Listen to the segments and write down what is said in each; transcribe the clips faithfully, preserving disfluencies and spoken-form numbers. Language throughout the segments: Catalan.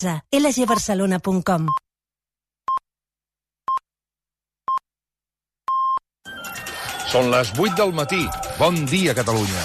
L G barcelona punt com. Són les vuit del matí. Bon dia, Catalunya.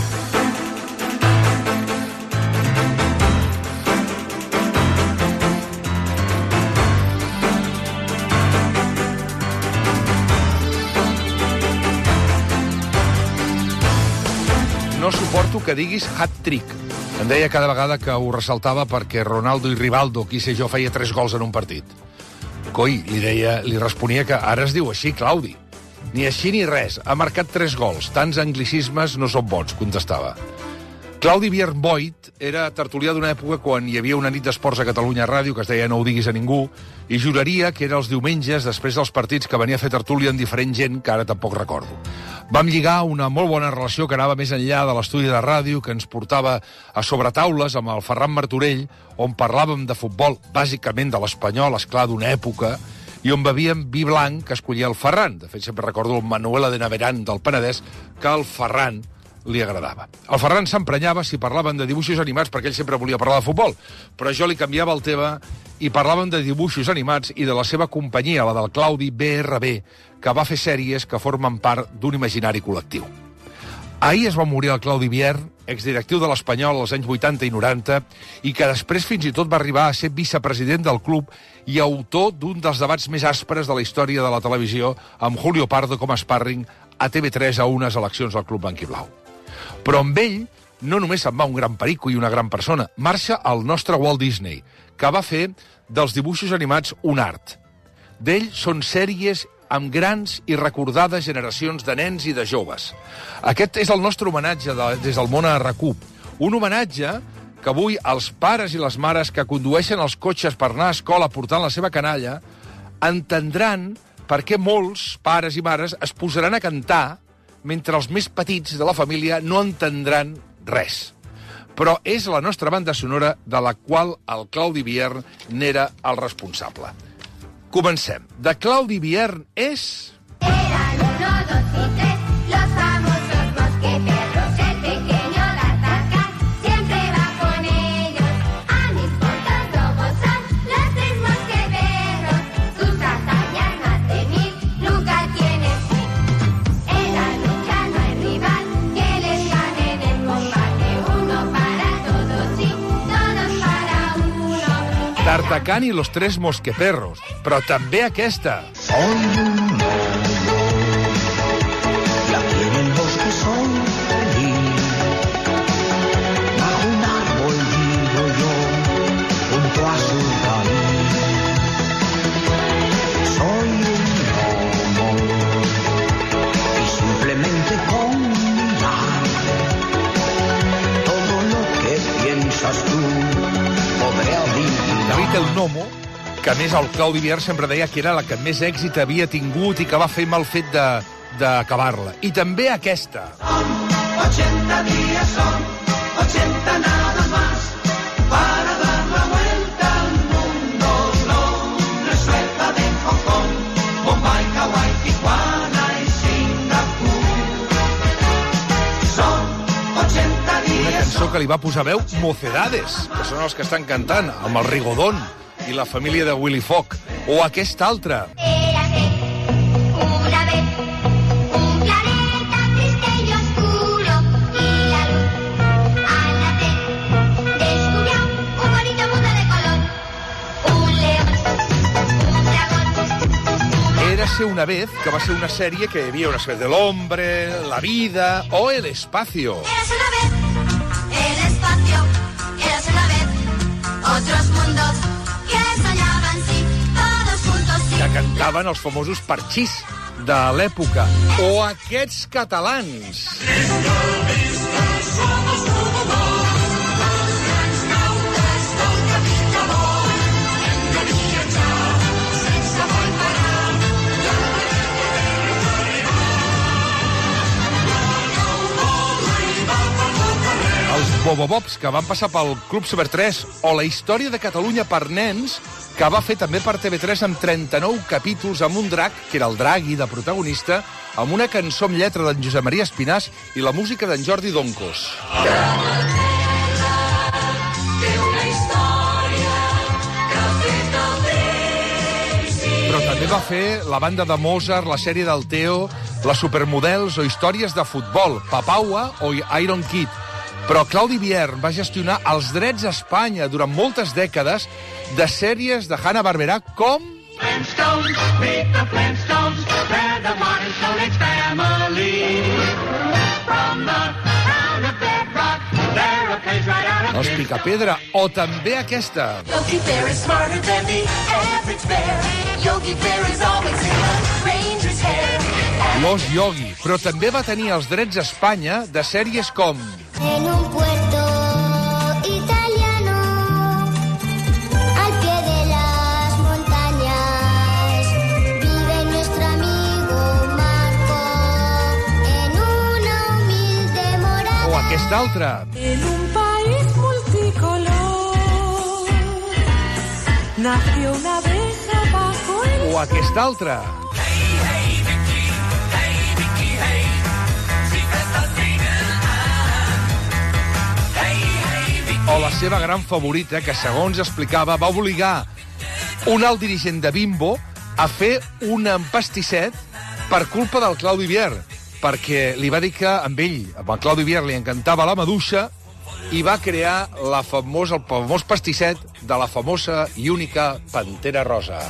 No suporto que diguis hat-trick. Em deia cada vegada que ho ressaltava perquè Ronaldo i Rivaldo, qui sé jo, feia tres gols en un partit. Coi, li deia, li responia que ara es diu així, Claudi. Ni així ni res. Ha marcat tres gols. Tants anglicismes no són bons, contestava. Claudi Bierboit era tertulià d'una època quan hi havia una nit d'esports a Catalunya Ràdio que es deia No ho diguis a ningú, i juraria que era els diumenges, després dels partits, que venia a fer tertúlia amb diferent gent que ara tampoc recordo. Vam lligar una molt bona relació que anava més enllà de l'estudi de ràdio, que ens portava a sobretaules amb el Ferran Martorell, on parlàvem de futbol, bàsicament de l'Espanyol, esclar, d'una època, i on bevíem vi blanc que escollia el Ferran. De fet, sempre recordo el Manuela de Naveran del Penedès, que el Ferran li agradava. El Ferran s'emprenyava si parlaven de dibuixos animats, perquè ell sempre volia parlar de futbol, però jo li canviava el tema i parlàvem de dibuixos animats i de la seva companyia, la del Claudi B R B, que va fer sèries que formen part d'un imaginari col·lectiu. Ahir es va morir el Claudi Bier, exdirectiu de l'Espanyol als anys vuitanta i noranta, i que després fins i tot va arribar a ser vicepresident del club i autor d'un dels debats més aspres de la història de la televisió, amb Julio Pardo com a sparring a T V tres a unes eleccions del club blanquiblau. Però amb ell no només se'n va un gran perico i una gran persona, marxa el nostre Walt Disney, que va fer dels dibuixos animats un art. D'ell són sèries amb grans i recordades generacions de nens i de joves. Aquest és el nostre homenatge de, des del món a R A C U. Un homenatge que avui els pares i les mares que condueixen els cotxes per anar a escola portant la seva canalla entendran per què molts pares i mares es posaran a cantar mentre els més petits de la família no entendran res. Però és la nostra banda sonora de la qual el Claudi Biern n'era el responsable. Comencem. De Claudi Biern és... Eran uno, dos y tres, los famosos mosqueteros, el pequeño D'Artagnan siempre va con ellos. A mis portas lobos son los tres mosqueteros, sus hazañas más de mil nunca tienen fin. En la lucha no hay rival que les gane en el combate, uno para todos y todos para uno. D'Artagnan i los tres mosqueperros, però també aquesta. Soy un lobo, y aquí en el bosque soy feliz. Bajo un árbol vivo yo, junto a su raíz. Soy un lobo, y simplemente con mirar todo lo que piensas tú, podré adivinar. David el Nomo, que a més el Claudi Bier sempre deia que era la que més èxit havia tingut i que va fer mal fet de, d'acabar-la. I també aquesta. Son ochenta días, son ochenta nada más, para dar la vuelta al mundo. Londres, Sueca de Hong Kong, Bombay, Hawaii, Tijuana y Singapur. Son ochenta días. Una cançó que li va posar veu Mocedades, que són els que estan cantant, amb el Rigodón i la família de Willy Fogg. O aquesta altra. Érase una vez un planeta triste y oscuro y la luz al nacer descubrió un bonito mundo de color. Un león, un dragón, Érase una vez, que va ser una sèrie que hi havia una sèrie de l'hombre, la vida o el espacio. érase una vez el espacio, érase una vez otros mundos que soñaban sí, todos juntos sí. Que cantaven els famosos parxís de l'època. O aquests catalans. Els Bobobobs, que van passar pel Club Super tres, o la història de Catalunya per nens, que va fer també per T V tres amb trenta-nou capítols, amb un drac, que era el Draghi, de protagonista, amb una cançó amb lletra d'en Josep Maria Espinàs i la música d'en Jordi Doncos. També va fer la banda de Mozart, la sèrie del Teo, les supermodels o històries de futbol, Papaua o Iron Kid. Però Claudi Vierne va gestionar els drets a Espanya durant moltes dècades de sèries de Hanna-Barbera com... Flintstones, meet the Flintstones, they're the modern Stone Age family. From the town of Bedrock, they're a page right out of Els Picapedra, o també aquesta. Yogi Bear is smarter than the average bear. Yogi Bear is always in a ranger's hair. Los Yogi, però també va tenir els drets a Espanya de sèries com... En un puerto italiano, al pie de las montañas, vive nuestro amigo Marco, en una humilde morada. O aquesta altra. En un país multicolor nació una abeja bajo el... O aquesta altra. O la seva gran favorita, que segons explicava va obligar un alt dirigent de Bimbo a fer un empastisset per culpa del Claudi Vierne, perquè li va dir que amb ell, amb el Claudi Vierne, li encantava la maduixa i va crear la famosa, el famós pastisset de la famosa i única Pantera Rosa.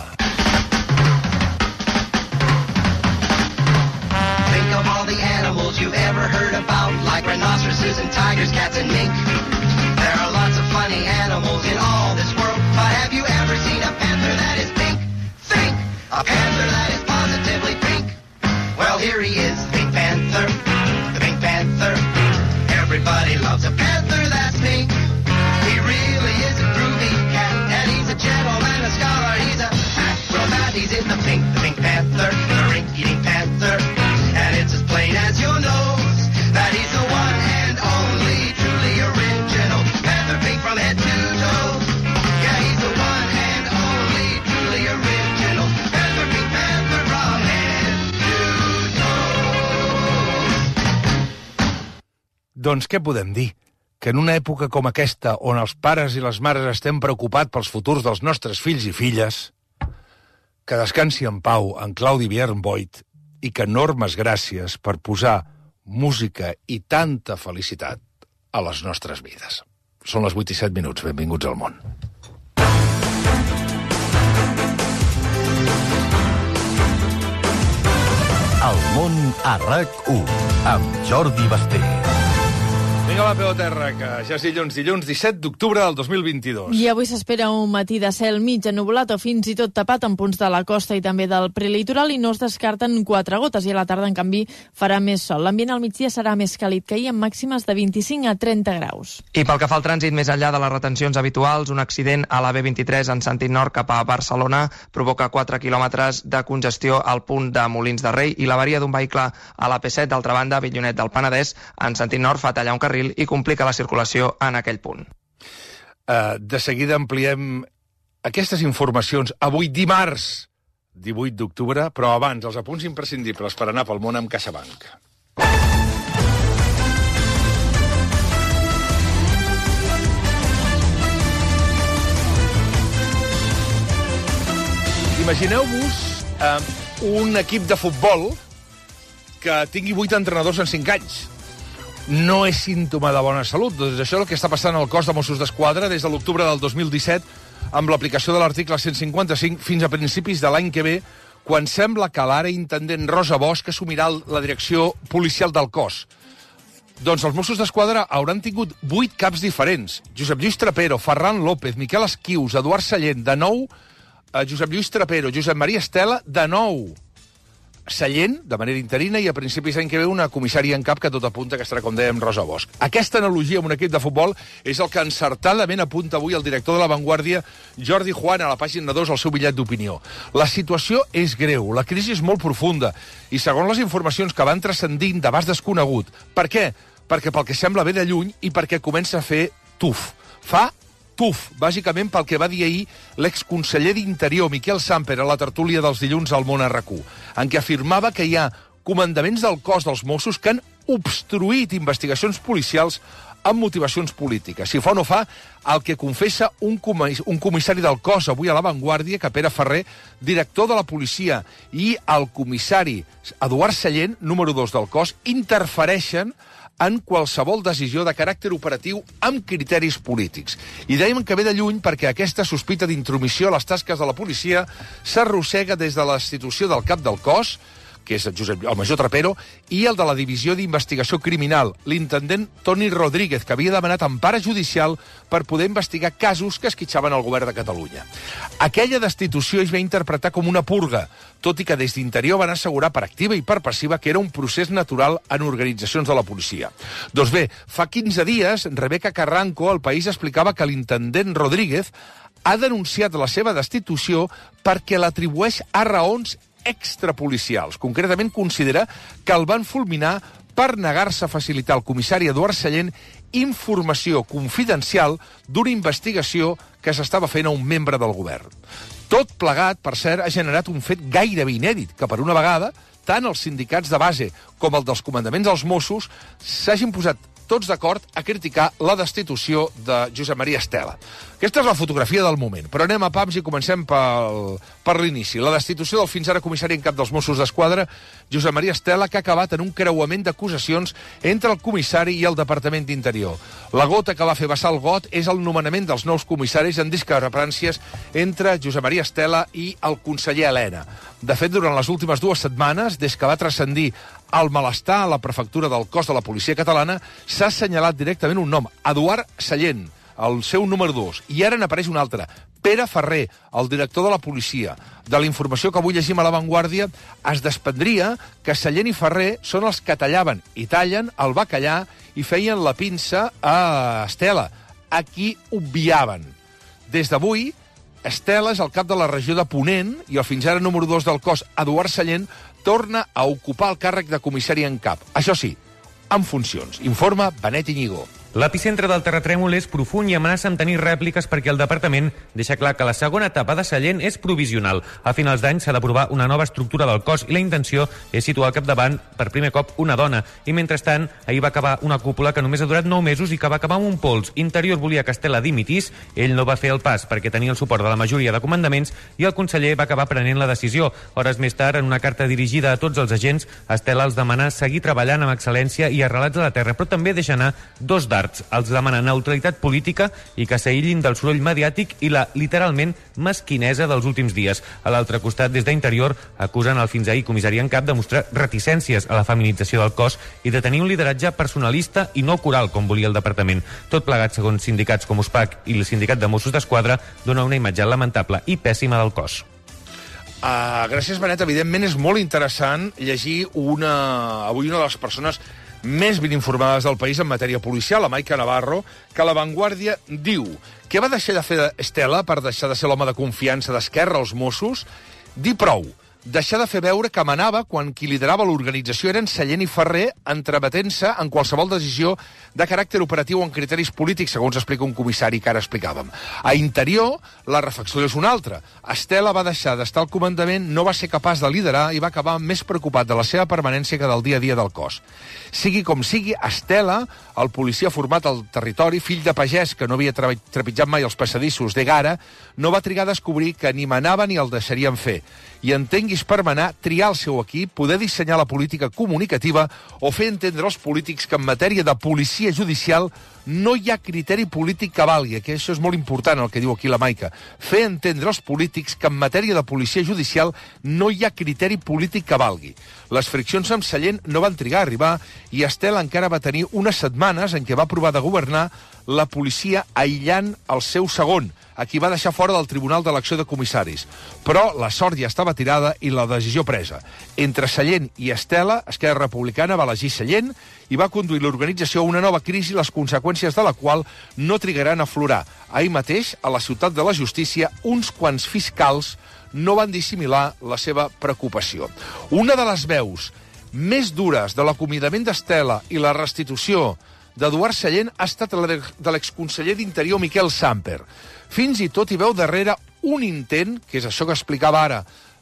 Think of all the animals you've ever heard about, like rhinoceroses and tigers, cats and mink. There are lots of funny animals in all this world, but have you ever seen a panther that is pink? Think! A panther that is positively pink. Well, here he is, the Pink Panther, the Pink Panther. Everybody loves a panther that's pink. He really is a groovy cat, and he's a gentleman, a scholar, he's a acrobat. He's in the pink, the Pink Panther, the rink-eating panther. And it's as plain as your nose that he's the one and only truly original panther, pink from head to toe. Yeah, he's the one and only truly original panther, pink panther from head to toe. Doncs què podem dir? Que en una època com aquesta, on els pares i les mares estem preocupats pels futurs dels nostres fills i filles, que descansi en pau en Claudi Vierne Boyd i que enormes gràcies per posar música i tanta felicitat a les nostres vides. Són les vuit i set minuts. Benvinguts al món. El món a RAC u, amb Jordi Basté. Vinga, va, peu a terra, que ja és dilluns, dilluns disset d'octubre del dos mil vint-i-dos. I avui s'espera un matí de cel mig ennuvolat o fins i tot tapat en punts de la costa i també del prelitoral i no es descarten quatre gotes i a la tarda, en canvi, farà més sol. L'ambient al migdia serà més càlid que ahir amb màximes de vint-i-cinc a trenta graus. I pel que fa al trànsit, més enllà de les retencions habituals, un accident a la B vint-i-tres en sentit nord cap a Barcelona provoca quatre quilòmetres de congestió al punt de Molins de Rei i l'avaria d'un vehicle a la P set, d'altra banda, a Avinyonet del Penedès, en sentit nord fa tallar un carril i complica la circulació en aquell punt. Uh, de seguida ampliem aquestes informacions avui dimarts divuit d'octubre, però abans els apunts imprescindibles per anar pel món amb CaixaBank. Imagineu-vos uh, un equip de futbol que tingui vuit entrenadors en cinc anys. No és símptoma de bona salut. Doncs això és el que està passant al cos de Mossos d'Esquadra des de l'octubre del dos mil disset amb l'aplicació de l'article cent cinquanta-cinc fins a principis de l'any que ve, quan sembla que l'ara intendent Rosa Bosch assumirà la direcció policial del cos. Doncs els Mossos d'Esquadra hauran tingut vuit caps diferents. Josep Lluís Trapero, Ferran López, Miquel Esquius, Eduard Sallent, de nou, eh, Josep Lluís Trapero, Josep Maria Estela, de nou, Sallent, de manera interina, i a principis d'any que ve una comissària en cap que tot apunta que estarà, com dèiem, Rosa Bosch. Aquesta analogia amb un equip de futbol és el que encertadament apunta avui el director de La Vanguardia, Jordi Juan, a la pàgina dos al seu bitllet d'opinió. La situació és greu, la crisi és molt profunda, i segons les informacions que van transcendint d'abast desconegut. Per què? Perquè pel que sembla ve de lluny i perquè comença a fer tuf. Fa tuf, bàsicament pel que va dir ahir l'exconseller d'Interior, Miquel Samper, a la tertúlia dels dilluns al Món a RAC u, en què afirmava que hi ha comandaments del cos dels Mossos que han obstruït investigacions policials amb motivacions polítiques. Si fa o no fa, el que confessa un, comis un comissari del cos avui a La Vanguardia, que Pere Ferrer, director de la policia, i el comissari Eduard Sallent, número dos del cos, interfereixen en qualsevol decisió de caràcter operatiu amb criteris polítics. I dèiem que ve de lluny perquè aquesta sospita d'intromissió a les tasques de la policia s'arrossega des de la institució del cap del cos, que és el, Josep, el major Trapero, i el de la Divisió d'Investigació Criminal, l'intendent Toni Rodríguez, que havia demanat empara judicial per poder investigar casos que esquitxaven el govern de Catalunya. Aquella destitució es va interpretar com una purga, tot i que des d'Interior van assegurar per activa i per passiva que era un procés natural en organitzacions de la policia. Doncs bé, fa quinze dies, Rebeca Carranco, al País, explicava que l'intendent Rodríguez ha denunciat la seva destitució perquè l'atribueix a raons extrapolicials. Concretament considera que el van fulminar per negar-se a facilitar al comissari Eduard Sallent informació confidencial d'una investigació que s'estava fent a un membre del govern. Tot plegat, per cert, ha generat un fet gairebé inèdit, que per una vegada tant els sindicats de base com el dels comandaments dels Mossos s'hagin posat tots d'acord a criticar la destitució de Josep Maria Estela. Aquesta és la fotografia del moment, però anem a pams i comencem pel, per l'inici. La destitució del fins ara comissari en cap dels Mossos d'Esquadra, Josep Maria Estela, que ha acabat en un creuament d'acusacions entre el comissari i el Departament d'Interior. La gota que va fer vessar el got és el nomenament dels nous comissaris en discrepàncies entre Josep Maria Estela i el conseller Elena. De fet, durant les últimes dues setmanes, des que va transcendir el malestar a la prefectura del cos de la policia catalana, s'ha assenyalat directament un nom, Eduard Sallent, el seu número dos, i ara n'apareix un altre, Pere Ferrer, el director de la policia. De la informació que avui llegim a La Vanguardia, es desprendria que Sallent i Ferrer són els que tallaven i tallen el bacallà i feien la pinça a Estela, a qui obviaven. Des d'avui, Estela és el cap de la regió de Ponent i el fins ara número dos del cos, Eduard Sallent, torna a ocupar el càrrec de comissari en cap. Això sí, en funcions. Informa Benet Iñigo. L'epicentre del terratrèmol és profund i amenaça amb tenir rèpliques perquè el departament deixa clar que la segona etapa de Sallent és provisional. A finals d'any s'ha d'aprovar una nova estructura del cos i la intenció és situar al capdavant per primer cop una dona. I mentrestant, ahir va acabar una cúpula que només ha durat nou mesos i que va acabar amb un pols. Interior volia que Estela dimitís, ell no va fer el pas perquè tenia el suport de la majoria de comandaments i el conseller va acabar prenent la decisió. Hores més tard, en una carta dirigida a tots els agents, Estela els demana seguir treballant amb excel·lència i arrelats a la terra, però també deixa anar dos dards. Els demana neutralitat política i que s'aïllin del soroll mediàtic i la, literalment, mesquinesa dels últims dies. A l'altre costat, des d'Interior, acusen el fins ahir comissari en cap de mostrar reticències a la feminització del cos i de tenir un lideratge personalista i no coral, com volia el departament. Tot plegat, segons sindicats com USPAC i el sindicat de Mossos d'Esquadra, dona una imatge lamentable i pèssima del cos. Uh, gràcies, Benet. Evidentment és molt interessant llegir una, avui una de les persones més ben informades del país en matèria policial, la Maica Navarro, que La Vanguardia diu que va deixar de fer Estela per deixar de ser l'home de confiança d'Esquerra als Mossos, dir prou, deixar de fer veure que manava quan qui liderava l'organització eren Sallent i Ferrer, entremetent-se en qualsevol decisió de caràcter operatiu o en criteris polítics, segons explica un comissari que ara explicàvem. A Interior, la reflexió és una altra. Estela va deixar d'estar al comandament, no va ser capaç de liderar i va acabar més preocupat de la seva permanència que del dia a dia del cos. Sigui com sigui, Estela, el policia format al territori, fill de pagès que no havia trepitjat mai els passadissos d'Egara, no va trigar a descobrir que ni manava ni el deixarien fer. I entenguis per manar, triar el seu equip, poder dissenyar la política comunicativa o fer entendre als polítics que en matèria de policia judicial no hi ha criteri polític que valgui, que això és molt important el que diu aquí la Maica. Fer entendre als polítics que en matèria de policia judicial no hi ha criteri polític que valgui. Les friccions amb Sallent no van trigar a arribar i Estela encara va tenir unes setmanes en què va provar de governar la policia aïllant el seu segon, a qui va deixar fora del Tribunal d'Elecció de Comissaris. Però la sort ja estava tirada i la decisió presa. Entre Sallent i Estela, Esquerra Republicana va elegir Sallent i va conduir l'organització a una nova crisi, les conseqüències de la qual no trigaran a aflorar. Ahir mateix, a la ciutat de la justícia, uns quants fiscals no van dissimilar la seva preocupació. Una de les veus més dures de l'acomiadament d'Estela i la restitució d'Eduard Sallent ha estat la de l'exconseller d'Interior Miquel Samper. Fins i tot hi veu darrere un intent, que és això que explicava ara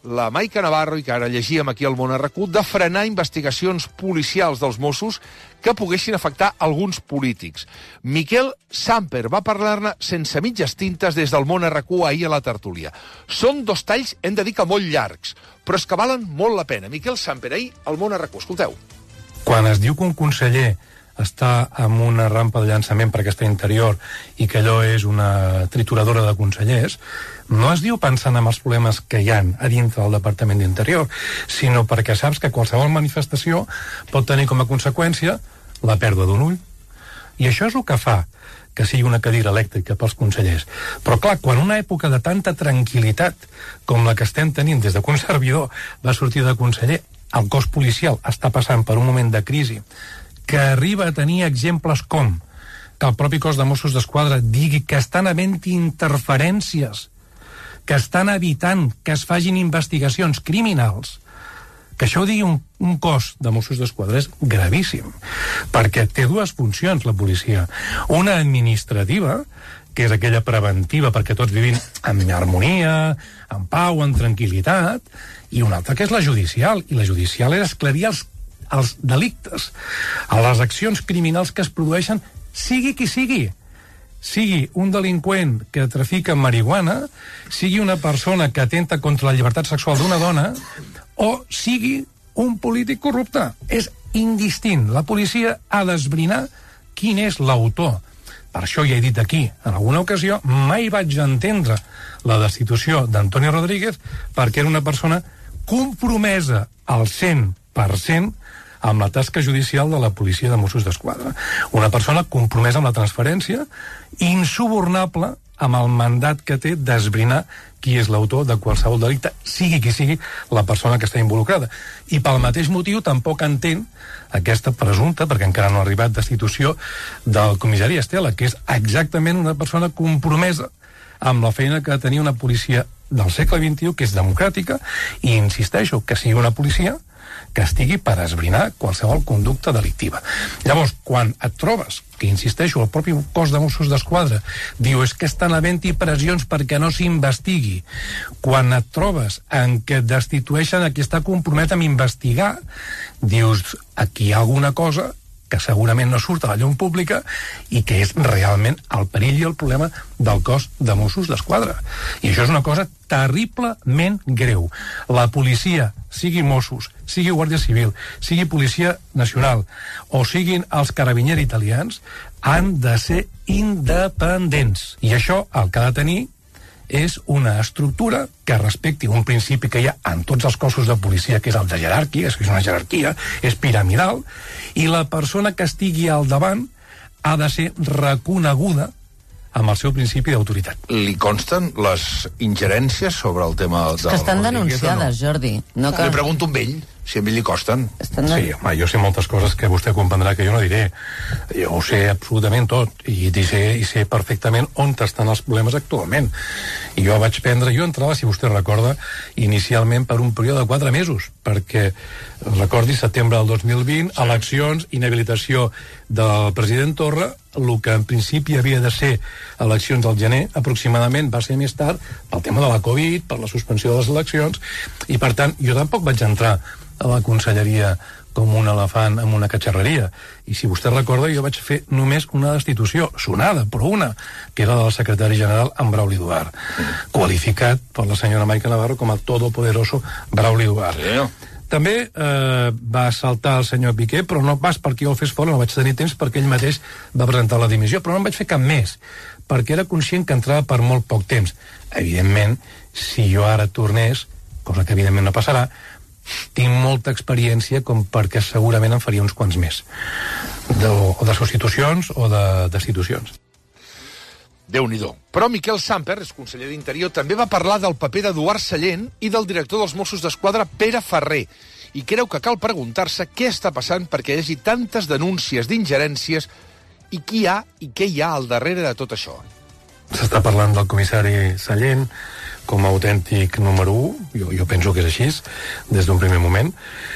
la Maica Navarro, i que ara llegíem aquí al Món R Q, de frenar investigacions policials dels Mossos que poguessin afectar alguns polítics. Miquel Samper va parlar-ne sense mitges tintes des del Món R Q ahir a la tertúlia. Són dos talls, hem de dir que molt llargs, però és que valen molt la pena. Miquel Samper, ahir al Món R Q, escolteu. Quan es diu que un conseller està amb una rampa de llançament perquè està interior i que allò és una trituradora de consellers, no es diu pensant en els problemes que hi ha a dintre del Departament d'Interior, sinó perquè saps que qualsevol manifestació pot tenir com a conseqüència la pèrdua d'un ull. I això és el que fa que sigui una cadira elèctrica pels consellers. Però clar, quan una època de tanta tranquil·litat com la que estem tenint des de que un servidor va sortir de conseller, el cos policial està passant per un moment de crisi que arriba a tenir exemples com que el propi cos de Mossos d'Esquadra digui que estan havent interferències, que estan evitant que es fagin investigacions criminals, que això ho digui un, un cos de Mossos d'Esquadra és gravíssim, perquè té dues funcions la policia. Una administrativa, que és aquella preventiva perquè tots vivim en harmonia, en pau, en tranquil·litat, i una altra que és la judicial, i la judicial és esclarir els als delictes, a les accions criminals que es produeixen, sigui qui sigui. Sigui un delinqüent que trafica marihuana, sigui una persona que atenta contra la llibertat sexual d'una dona, o sigui un polític corrupte. És indistint. La policia ha d'esbrinar quin és l'autor. Per això ja he dit aquí, en alguna ocasió, mai vaig entendre la destitució d'Antonio Rodríguez perquè era una persona compromesa al cent per cent amb la tasca judicial de la policia de Mossos d'Esquadra. Una persona compromesa amb la transparència, insubornable amb el mandat que té d'esbrinar qui és l'autor de qualsevol delicte, sigui qui sigui la persona que està involucrada. I pel mateix motiu tampoc entén aquesta presumpta, perquè encara no ha arribat, destitució del comissari Estela, que és exactament una persona compromesa amb la feina que tenia una policia del segle vint-i-u, que és democràtica, i insisteixo, que sigui una policia que estigui per esbrinar qualsevol conducta delictiva. Llavors, quan et trobes, que insisteixo, el propi cos de Mossos d'Esquadra diu és que estan havent-hi pressions perquè no s'investigui, quan et trobes en què destitueixen a qui està compromès amb investigar, dius, aquí hi ha alguna cosa que segurament no surt a la llum pública i que és realment el perill i el problema del cos de Mossos d'Esquadra. I això és una cosa terriblement greu. La policia, sigui Mossos, sigui Guàrdia Civil, sigui Policia Nacional o siguin els carabinieri italians, han de ser independents. I això el que ha de tenir és una estructura que respecti un principi que hi ha en tots els cossos de policia, que és el de jeràrquia, és una jerarquia, és piramidal, i la persona que estigui al davant ha de ser reconeguda amb el seu principi d'autoritat. Li consten les ingerències sobre el tema del que estan Rodríguez, denunciades, no? Jordi. No que... Li pregunto amb ell, si a ell li costen. Estan... Sí, home, jo sé moltes coses que vostè comprendrà que jo no diré. Jo ho sé absolutament tot, i, i, sé, i sé perfectament on estan els problemes actualment. I jo vaig prendre, jo entrava, si vostè recorda, inicialment per un període de quatre mesos, perquè, recordi, setembre del dos mil vint, sí. Eleccions, inhabilitació del president Torra, el que en principi havia de ser eleccions al gener, aproximadament va ser més tard, pel tema de la Covid, per la suspensió de les eleccions, i per tant, jo tampoc vaig entrar a la conselleria com un elefant amb una catxarreria. I si vostè recorda, jo vaig fer només una destitució, sonada, però una, que era del secretari general en Brauli Duart, mm. qualificat per la senyora Maica Navarro com a todopoderoso Brauli Duart. Sí. També eh, va saltar el senyor Piqué, però no pas perquè jo el fes fora, no vaig tenir temps perquè ell mateix va presentar la dimissió, però no en vaig fer cap més, perquè era conscient que entrava per molt poc temps. Evidentment, si jo ara tornés, cosa que evidentment no passarà, tinc molta experiència com perquè segurament en faria uns quants més, de, o de substitucions o de destitucions. Déu-n'hi-do. Però Miquel Samper, és conseller d'Interior, també va parlar del paper d'Eduard Sallent i del director dels Mossos d'Esquadra, Pere Ferrer, i creu que cal preguntar-se què està passant perquè hi hagi tantes denúncies d'ingerències i qui hi ha i què hi ha al darrere de tot això. S'està parlant del comissari Sallent com a autèntic número u, jo, jo penso que és així, des d'un primer moment.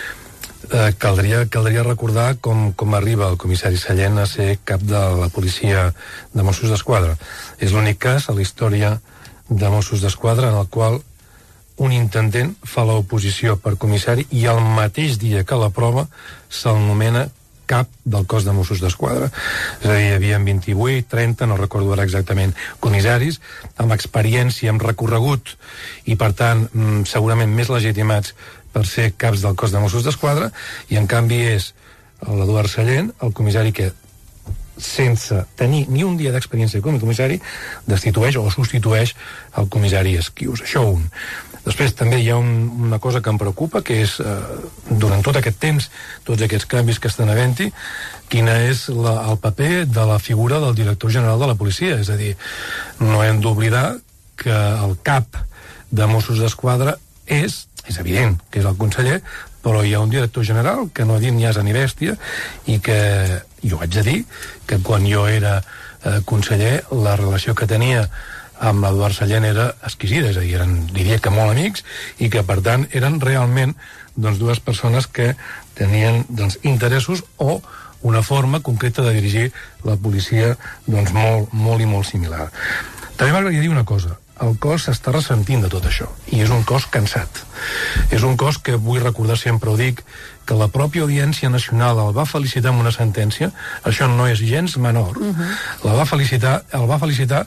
Eh, caldria, caldria recordar com, com arriba el comissari Sallent a ser cap de la policia de Mossos d'Esquadra. És l'únic cas a la història de Mossos d'Esquadra en el qual un intendent fa l'oposició per comissari i el mateix dia que la prova se'l nomena cap del cos de Mossos d'Esquadra. És a dir, hi havia vint-i-vuit, trenta, no recordo ara exactament, comissaris, amb experiència, amb recorregut, i per tant, segurament més legitimats per ser caps del cos de Mossos d'Esquadra, i en canvi és l'Eduard Sallent, el comissari que, sense tenir ni un dia d'experiència com a comissari, destitueix o substitueix el comissari Esquius. Això un. Després també hi ha un, una cosa que em preocupa, que és, eh, durant tot aquest temps, tots aquests canvis que estan havent-hi, quina és la, el paper de la figura del director general de la policia. És a dir, no hem d'oblidar que el cap de Mossos d'Esquadra és, és evident que és el conseller, però hi ha un director general que no ha dit ni asa ni bèstia, i que jo haig de dir que quan jo era eh, conseller, la relació que tenia amb l'Eduard Sallent era exquisida, és a dir, eren, diria que molt amics, i que per tant eren realment doncs, dues persones que tenien doncs, interessos o una forma concreta de dirigir la policia doncs, molt, molt i molt similar. També m'agradaria dir una cosa: el cos s'està ressentint de tot això, i és un cos cansat. És un cos que, vull recordar, sempre ho dic, que la pròpia Audiència Nacional el va felicitar amb una sentència, això no és gens menor, uh-huh. la va felicitar, el va felicitar,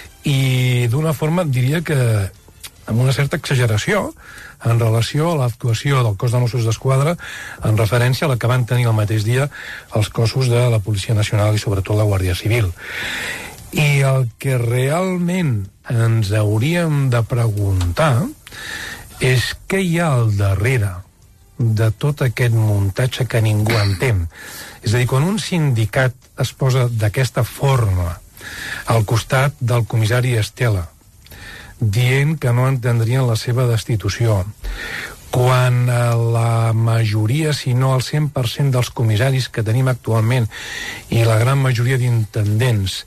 i d'una forma, diria que amb una certa exageració, en relació a l'actuació del cos de Mossos d'Esquadra en referència a la que van tenir el mateix dia els cossos de la Policia Nacional i sobretot la Guàrdia Civil. I el que realment ens hauríem de preguntar és què hi ha al darrere de tot aquest muntatge que ningú entén. És a dir, quan un sindicat es posa d'aquesta forma al costat del comissari Estela, dient que no entendrien la seva destitució, quan la majoria, si no el cent per cent dels comissaris que tenim actualment i la gran majoria d'intendents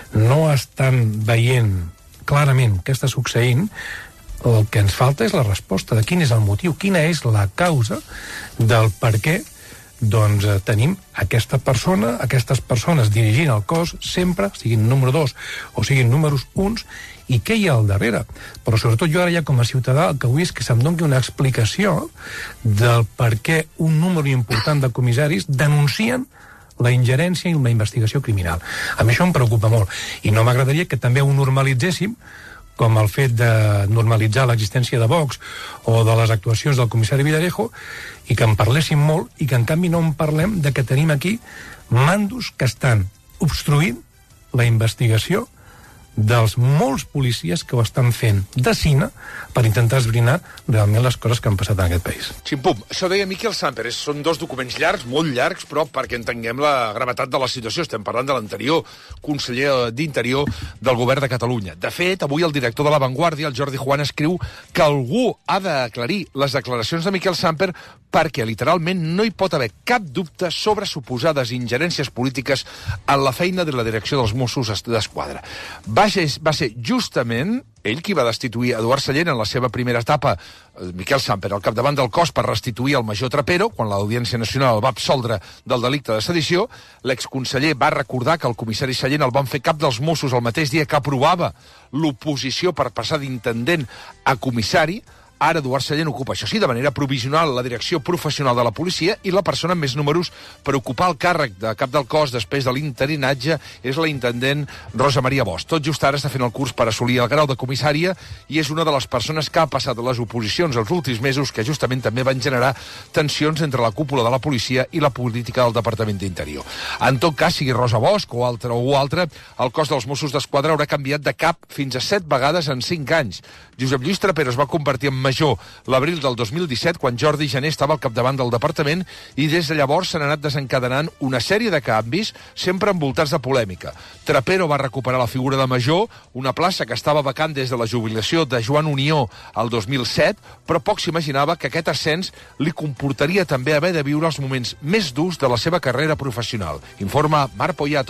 no estan veient clarament què està succeint, el que ens falta és la resposta de quin és el motiu, quina és la causa del per què doncs eh, tenim aquesta persona, aquestes persones dirigint el cos sempre, siguin número dos o siguin números uns, i què hi ha al darrere. Però sobretot jo ara ja com a ciutadà el que vull és que se'm doni una explicació del per què un número important de comissaris denuncien la ingerència i la investigació criminal. A mi això em preocupa molt, i no m'agradaria que també ho normalitzéssim, com el fet de normalitzar l'existència de Vox o de les actuacions del comissari Villarejo, i que en parléssim molt, i que en canvi no en parlem de que tenim aquí mandos que estan obstruint la investigació dels molts policies que ho estan fent de cine per intentar esbrinar realment les coses que han passat en aquest país. Ximpum, això deia Miquel Samper, són dos documents llargs, molt llargs, però perquè entenguem la gravetat de la situació. Estem parlant de l'anterior conseller d'Interior del govern de Catalunya. De fet, avui el director de La Vanguardia, el Jordi Juan, escriu que algú ha d'aclarir les declaracions de Miquel Samper perquè literalment no hi pot haver cap dubte sobre suposades ingerències polítiques en la feina de la direcció dels Mossos d'Esquadra. Va ser, va ser justament ell qui va destituir Eduard Sallent en la seva primera etapa, Miquel Samper, al capdavant del cos per restituir el major Trapero, quan l'Audiència Nacional el va absoldre del delicte de sedició. L'exconseller va recordar que el comissari Sallent el van fer cap dels Mossos el mateix dia que aprovava l'oposició per passar d'intendent a comissari. Ara Eduard Sallent ocupa, això sí, de manera provisional la direcció professional de la policia, i la persona amb més números per ocupar el càrrec de cap del cos després de l'interinatge és la intendent Rosa Maria Bosch. Tot just ara està fent el curs per assolir el grau de comissària i és una de les persones que ha passat a les oposicions els últims mesos, que justament també van generar tensions entre la cúpula de la policia i la política del Departament d'Interior. En tot cas, sigui Rosa Bosch o altre o altre, el cos dels Mossos d'Esquadra haurà canviat de cap fins a set vegades en cinc anys. Josep Lluís Trapero es va convertir en major l'abril del dos mil disset, quan Jordi Jané estava al capdavant del departament, i des de llavors s'han anat desencadenant una sèrie de canvis, sempre envoltats de polèmica. Trapero va recuperar la figura de major, una plaça que estava vacant des de la jubilació de Joan Unió al dos mil set, però poc s'imaginava que aquest ascens li comportaria també haver de viure els moments més durs de la seva carrera professional. Informa Marc Poyato.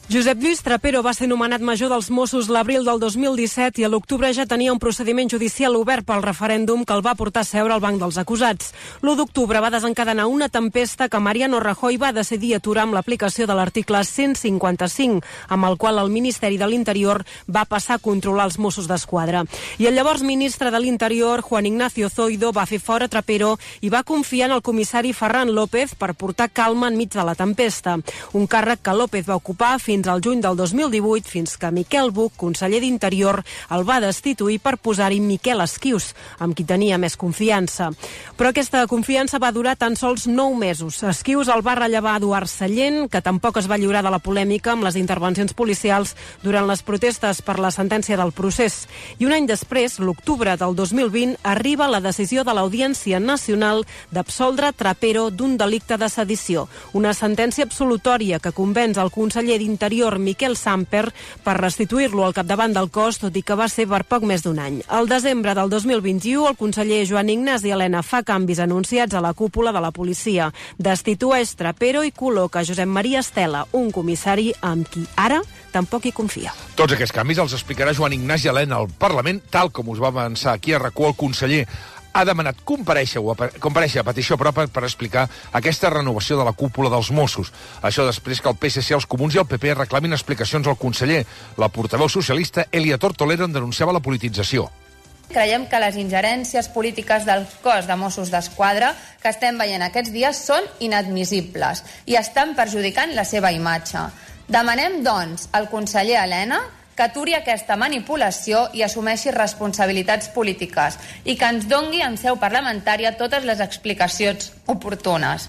Josep Lluís Trapero va ser nomenat major dels Mossos l'abril del dos mil disset i a l'octubre ja tenia un procediment judicial obert pel referèndum que el va portar a seure al banc dels acusats. l'u d'octubre va desencadenar una tempesta que Mariano Rajoy va decidir aturar amb l'aplicació de l'article cent cinquanta-cinc, amb el qual el Ministeri de l'Interior va passar a controlar els Mossos d'Esquadra. I el llavors ministre de l'Interior, Juan Ignacio Zoido, va fer fora Trapero i va confiar en el comissari Ferran López per portar calma enmig de la tempesta. Un càrrec que López va ocupar fins al juny del dos mil divuit, fins que Miquel Buch, conseller d'Interior, el va destituir per posar-hi Miquel Esquius, amb qui tenia més confiança. Però aquesta confiança va durar tan sols nou mesos. Esquius el va rellevar Eduard Sallent, que tampoc es va lliurar de la polèmica amb les intervencions policials durant les protestes per la sentència del procés. I un any després, l'octubre del dos mil vint, arriba la decisió de l'Audiència Nacional d'absoldre Trapero d'un delicte de sedició. Una sentència absolutòria que convenç el conseller d'Interior Miquel Samper per restituir-lo al capdavant del cos, tot i que va ser per poc més d'un any. Al desembre del dos mil vint-i-u, el conseller Joan Ignasi Elena fa canvis anunciats a la cúpula de la policia. Destitueix Trapero i col·loca Josep Maria Estela, un comissari amb qui ara tampoc hi confia. Tots aquests canvis els explicarà Joan Ignasi Elena al Parlament, tal com us va avançar aquí a RAC u el conseller. Ha demanat comparèixer, comparèixer a petició pròpia per explicar aquesta renovació de la cúpula dels Mossos. Això després que el P S C, els Comuns i el P P reclamin explicacions al conseller. La portaveu socialista Elia Tortolero en denunciava la politització. Creiem que les ingerències polítiques del cos de Mossos d'Esquadra que estem veient aquests dies són inadmissibles i estan perjudicant la seva imatge. Demanem, doncs, al conseller Elena que aturi aquesta manipulació i assumeixi responsabilitats polítiques i que ens dongui en seu parlamentària totes les explicacions oportunes.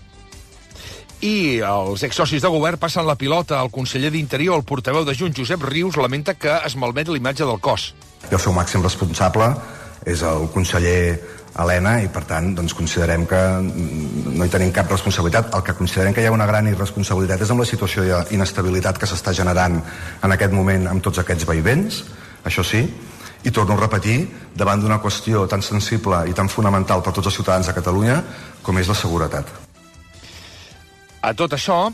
I els exsocis de govern passen la pilota al conseller d'Interior. El portaveu de Junts, Josep Rius, lamenta que es malmet l'imatge del cos. I el seu màxim responsable és el conseller Elena i, per tant, doncs, considerem que no hi tenim cap responsabilitat. El que considerem que hi ha una gran irresponsabilitat és amb la situació d'inestabilitat que s'està generant en aquest moment amb tots aquests vaivents, això sí, i torno a repetir, davant d'una qüestió tan sensible i tan fonamental per tots els ciutadans de Catalunya com és la seguretat. A tot això,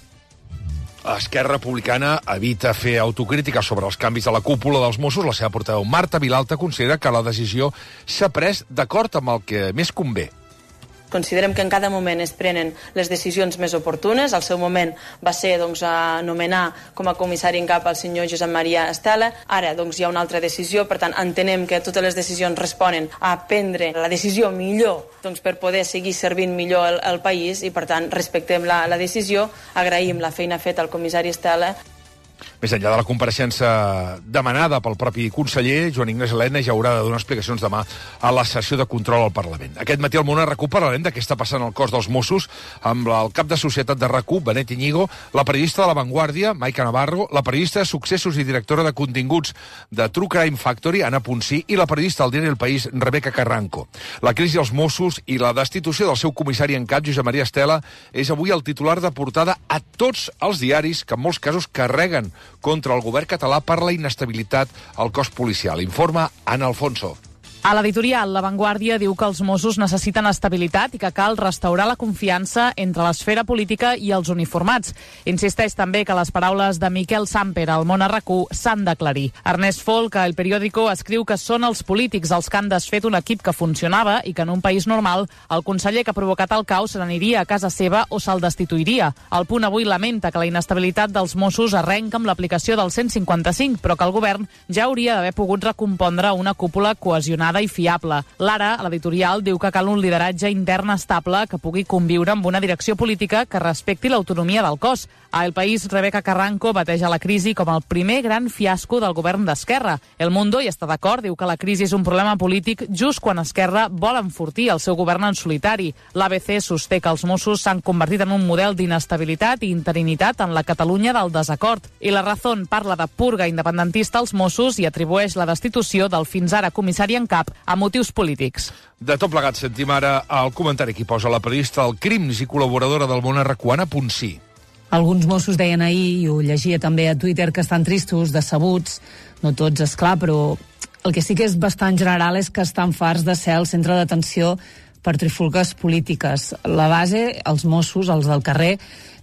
Esquerra Republicana evita fer autocrítica sobre els canvis de la cúpula dels Mossos. La seva portaveu Marta Vilalta considera que la decisió s'ha pres d'acord amb el que més convé. Considerem que en cada moment es prenen les decisions més oportunes. Al seu moment va ser doncs, a nomenar com a comissari en cap el senyor Josep Maria Estela. Ara doncs, hi ha una altra decisió, per tant entenem que totes les decisions responen a prendre la decisió millor doncs, per poder seguir servint millor el, el país i per tant respectem la, la decisió, agraïm la feina feta al comissari Estela. Més enllà de la compareixença demanada pel propi conseller, Joan Ignasi Elena ja haurà de donar explicacions demà a la sessió de control al Parlament. Aquest matí al Món recuperarem de què està passant al cos dels Mossos amb el cap de societat de RAC u, Benet Iñigo, la periodista de La Vanguardia, Maica Navarro, la periodista de successos i directora de continguts de True Crime Factory, Anna Ponsí, i la periodista del diari El País, Rebeca Carranco. La crisi als Mossos i la destitució del seu comissari en cap, Josep Maria Estela, és avui el titular de portada a tots els diaris que en molts casos carreguen contra el govern català per la inestabilitat al cos policial. Informa Ana Alfonso. A l'editorial, La Vanguardia diu que els Mossos necessiten estabilitat i que cal restaurar la confiança entre l'esfera política i els uniformats. Insisteix també que les paraules de Miquel Samper al Món a RAC u s'han d'aclarir. Ernest Folk, a El Periódico, escriu que són els polítics els que han desfet un equip que funcionava i que en un país normal el conseller que ha provocat el caos se n'aniria a casa seva o se'l destituiria. El Punt avui lamenta que la inestabilitat dels Mossos arrenca amb l'aplicació del cent cinquanta-cinc, però que el govern ja hauria d'haver pogut recompondre una cúpula cohesionada i fiable. L'Ara, a l'editorial, diu que cal un lideratge intern estable que pugui conviure amb una direcció política que respecti l'autonomia del cos. A El País, Rebeca Carranco bateja la crisi com el primer gran fiasco del govern d'Esquerra. El Mundo hi està d'acord, diu que la crisi és un problema polític just quan Esquerra vol enfortir el seu govern en solitari. L'A B C sosté que els Mossos s'han convertit en un model d'inestabilitat i interinitat en la Catalunya del desacord. I La Razón parla de purga independentista als Mossos i atribueix la destitució del fins ara comissari en cap a motius polítics. De tot plegat sentim ara el comentari que posa la periodista del Crims i col·laboradora del Món a RAC u, Anna Ponsí. Alguns Mossos deien ahir, i ho llegia també a Twitter, que estan tristos, decebuts, no tots, esclar, però el que sí que és bastant general és que estan farts de ser el centre d'atenció per trifulgues polítiques. La base, els Mossos, els del carrer,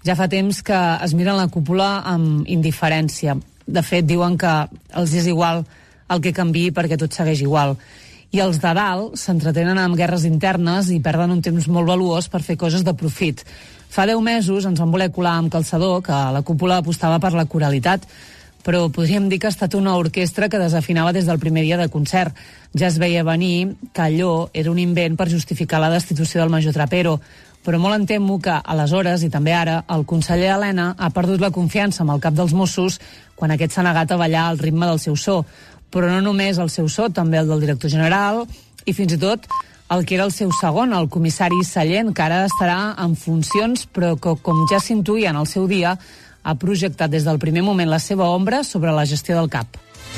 ja fa temps que es miren la cúpula amb indiferència. De fet, diuen que els és igual el que canviï perquè tot segueix igual. I els de dalt s'entretenen amb guerres internes i perden un temps molt valuós per fer coses de profit. Fa deu mesos ens van voler colar amb calçador que la cúpula apostava per la coralitat, però podríem dir que ha estat una orquestra que desafinava des del primer dia de concert. Ja es veia venir que allò era un invent per justificar la destitució del major Trapero, però molt em temo que, aleshores, i també ara, el conseller Elena ha perdut la confiança amb el cap dels Mossos quan aquest s'ha negat a ballar al ritme del seu so. Però no només el seu so, també el del director general i fins i tot el que era el seu segon, el comissari Sallent, que ara estarà en funcions, però que, com ja s'intuïa en el seu dia, ha projectat des del primer moment la seva ombra sobre la gestió del C A P.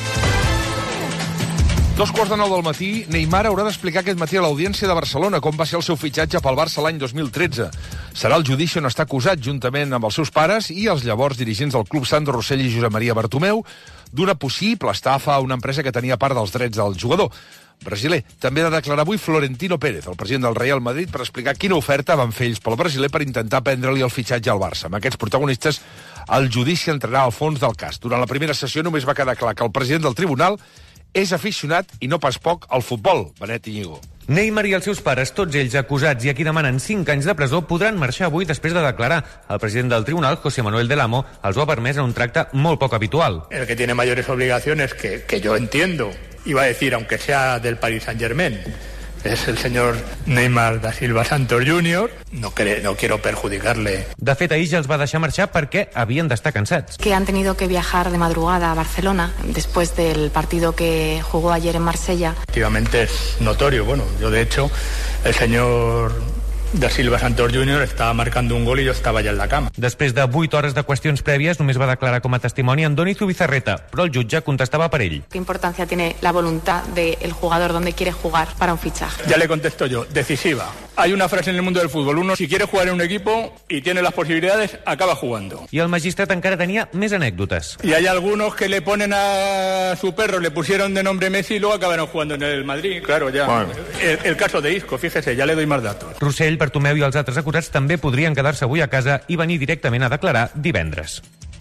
Dos quarts de nou del matí, Neymar haurà d'explicar aquest matí a l'Audiència de Barcelona com va ser el seu fitxatge pel Barça l'any dos mil tretze. Serà el judici on està acusat, juntament amb els seus pares i els llavors dirigents del club Sandro Rossell i Josep Maria Bartomeu, d'una possible estafa a una empresa que tenia part dels drets del jugador brasiler. També ha de declarar avui Florentino Pérez, el president del Real Madrid, per explicar quina oferta van fer ells pel brasiler per intentar prendre-li el fitxatge al Barça. Amb aquests protagonistes, el judici entrarà al fons del cas. Durant la primera sessió només va quedar clar que el president del tribunal és aficionat, i no pas poc, al futbol, Benet Íñigo. Neymar i els seus pares, tots ells acusats i a qui demanen cinc anys de presó, podran marxar avui després de declarar. El president del tribunal, José Manuel del Amo, els ho ha permès en un tracte molt poc habitual. El que tiene mayores obligaciones, que, que yo entiendo, iba a decir, aunque sea del Paris Saint-Germain, es el señor Neymar da Silva Santos júnior No, cre no quiero perjudicarle. De fet, ahir ja els va deixar marxar perquè havien d'estar cansats. Que han tenido que viajar de madrugada a Barcelona después del partido que jugó ayer en Marsella. Efectivamente es notorio. Bueno, yo de hecho, el señor da Silva Santos júnior estava marcant un gol i jo estava ja en la cama. Després de vuit hores de qüestions prèvies, només va declarar com a testimoni Andoni Zubizarreta, però el jutge contestava per ell. ¿Qué importancia tiene la voluntad del jugador donde quiere jugar para un fichaje? Ya le contesto yo, decisiva. Hay una frase en el mundo del fútbol, uno si quiere jugar en un equipo y tiene las posibilidades, acaba jugando. I el magistrat encara tenia més anècdotes. Y hay algunos que le ponen a su perro, le pusieron de nombre Messi y luego acabaron jugando en el Madrid, claro, ya. Bueno. El, el caso de Isco, fíjese, ya le doy más datos. Rossell, Bartomeu i els altres acusats també podrien quedar-se avui a casa i venir directament a declarar divendres.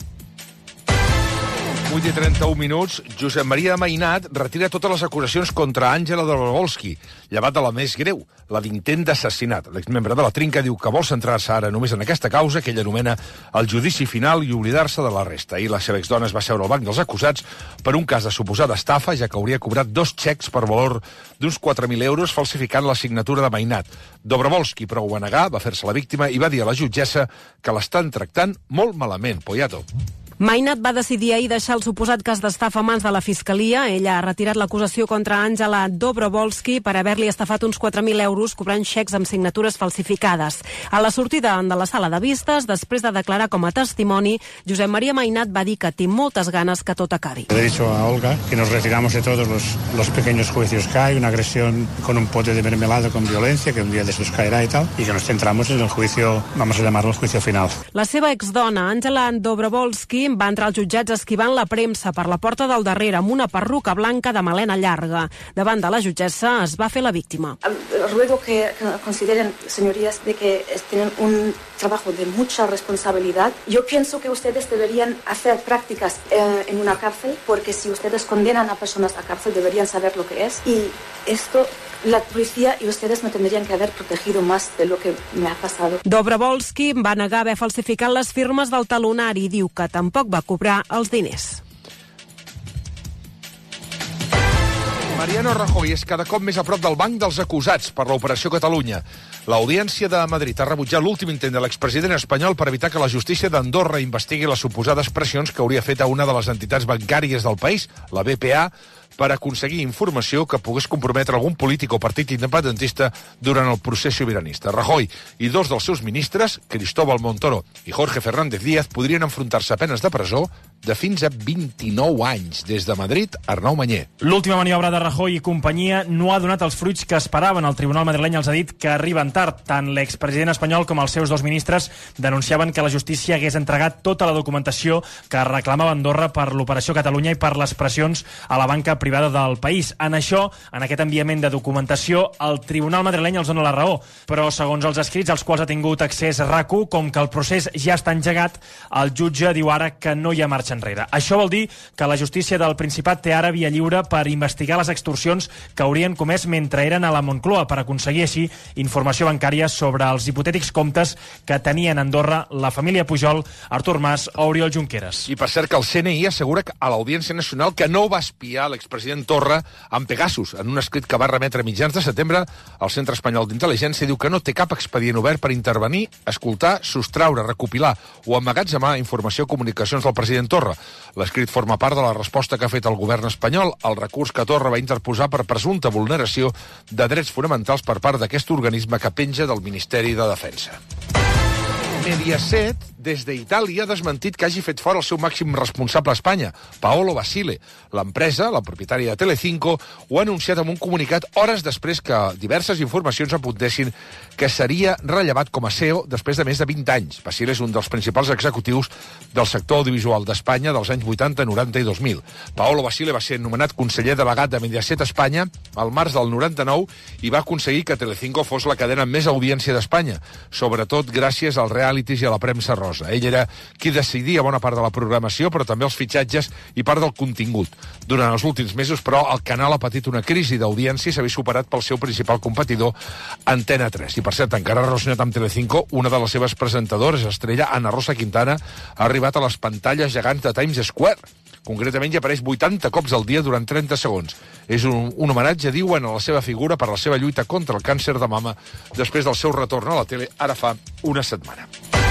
vuit i trenta-un minuts, Josep Maria Mainat retira totes les acusacions contra Àngela Dobrovolsky, llevat de la més greu, la d'intent d'assassinat. L'exmembre de la Trinca diu que vol centrar-se ara només en aquesta causa, que ell anomena el judici final, i oblidar-se de la resta. I la seva exdona es va seure al banc dels acusats per un cas de suposada estafa, ja que hauria cobrat dos xecs per valor d'uns quatre mil euros falsificant la signatura de Mainat. Dobrovolsky, però ho va negar, va fer-se la víctima i va dir a la jutgessa que l'estan tractant molt malament. Poyato. Mainat va decidir ahir deixar el suposat cas d'estafa a mans de la Fiscalia. Ella ha retirat l'acusació contra Àngela Dobrovolsky per haver-li estafat uns quatre mil euros cobrant xecs amb signatures falsificades. A la sortida de la sala de vistes, després de declarar com a testimoni, Josep Maria Mainat va dir que té moltes ganes que tot acabi. Le he dicho a Olga que nos retiramos de todos los, los pequeños juicios que hay, una agresión con un pote de mermelada con violencia que un día de esos caerá y tal, y que nos centramos en el juicio, vamos a llamarlo el juicio final. La seva exdona, Àngela Dobrovolsky, va entrar als jutjats esquivant la premsa per la porta del darrere amb una perruca blanca de melena llarga. Davant de la jutgessa es va fer la víctima. Ruego que consideren, señorías, de que tienen un trabajo de mucha responsabilidad. Yo pienso que ustedes deberían hacer prácticas eh, en una cárcel, porque si ustedes condenan a personas a cárcel deberían saber lo que es. Y esto, la policía y ustedes me tendrían que haber protegido más de lo que me ha pasado. Dobrovolsky va negar haver falsificat les firmes del talonari i diu que tampoc va cobrar els diners. Mariano Rajoy és cada cop més a prop del banc dels acusats per l'Operació Catalunya. L'Audiència de Madrid ha rebutjat l'últim intent de l'expresident espanyol per evitar que la justícia d'Andorra investigui les suposades pressions que hauria fet a una de les entitats bancàries del país, la B P A, per aconseguir informació que pogués comprometre algun polític o partit independentista durant el procés sobiranista. Rajoy i dos dels seus ministres, Cristóbal Montoro i Jorge Fernández Díaz, podrien enfrontar-se a penes de presó de fins a vint-i-nou anys. Des de Madrid, Arnau Manyer. L'última maniobra de Rajoy i companyia no ha donat els fruits que esperaven. El tribunal madrileny els ha dit que arriben tard. Tant l'expresident espanyol com els seus dos ministres denunciaven que la justícia hagués entregat tota la documentació que reclamava Andorra per l'Operació Catalunya i per les pressions a la banca privada del país. En això, en aquest enviament de documentació, el Tribunal madrileny els dona la raó, però segons els escrits als quals ha tingut accés RAC u, com que el procés ja està engegat, el jutge diu ara que no hi ha marxa enrere. Això vol dir que la justícia del Principat té ara via lliure per investigar les extorsions que haurien comès mentre eren a la Moncloa, per aconseguir així informació bancària sobre els hipotètics comptes que tenien a Andorra la família Pujol, Artur Mas o Oriol Junqueras. I per cert que el C N I assegura a l'Audiència Nacional que no va espiar l'expresident Torra amb Pegasus. En un escrit que va remetre a mitjans de setembre al Centre Espanyol d'Intel·ligència diu que no té cap expedient obert per intervenir, escoltar, sostraure, recopilar o emmagatzemar informació o comunicacions del president Torra. L'escrit forma part de la resposta que ha fet el govern espanyol al recurs que Torra va interposar per presumpta vulneració de drets fonamentals per part d'aquest organisme que penja del Ministeri de Defensa. Mediaset, des d'Itàlia, ha desmentit que hagi fet fora el seu màxim responsable a Espanya, Paolo Basile. L'empresa, la propietària de Telecinco, ho ha anunciat amb un comunicat hores després que diverses informacions apuntessin que seria rellevat com a C E O després de més de vint anys. Basile és un dels principals executius del sector audiovisual d'Espanya dels anys vuitanta, noranta i dos mil. Paolo Basile va ser nomenat conseller delegat de Mediaset a Espanya al març del noranta-nou i va aconseguir que Telecinco fos la cadena amb més audiència d'Espanya, sobretot gràcies als realities i a la premsa rosa. Ell era qui decidia bona part de la programació, però també els fitxatges i part del contingut. Durant els últims mesos, però, el canal ha patit una crisi d'audiència i s'ha vist superat pel seu principal competidor, Antena tres. I, per cert, encara relacionat amb Telecinco, una de les seves presentadores, estrella Ana Rosa Quintana, ha arribat a les pantalles gegants de Times Square. Concretament hi apareix vuitanta cops al dia durant trenta segons. És un, un homenatge, diuen, a la seva figura per la seva lluita contra el càncer de mama després del seu retorn a la tele ara fa una setmana.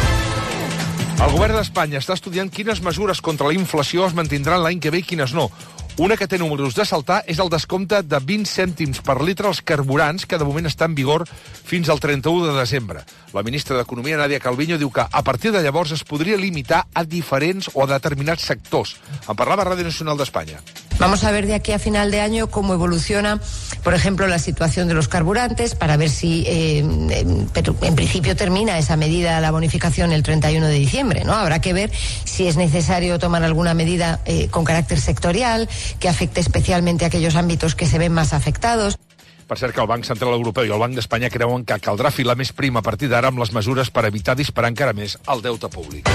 El govern d'Espanya està estudiant quines mesures contra la inflació es mantindran l'any que ve i quines no. Una que té números de saltar és el descompte de vint cèntims per litre als carburants, que de moment està en vigor fins al trenta-u de desembre. La ministra d'Economia, Nadia Calviño, diu que a partir de llavors es podria limitar a diferents o a determinats sectors. En parlava Ràdio Nacional d'Espanya. Vamos a ver de aquí a final de año cómo evoluciona, por ejemplo, la situación de los carburantes, para ver si, eh, en, en principio, termina esa medida, la bonificación, el treinta y uno de diciembre, ¿no? Habrá que ver si es necesario tomar alguna medida eh, con carácter sectorial, que afecte especialmente a aquellos ámbitos que se ven más afectados. Per cert, que el Banc Central Europeu i el Banc d'Espanya creuen que caldrà filar més prima a partir d'ara amb les mesures per evitar disparar encara més el deute públic.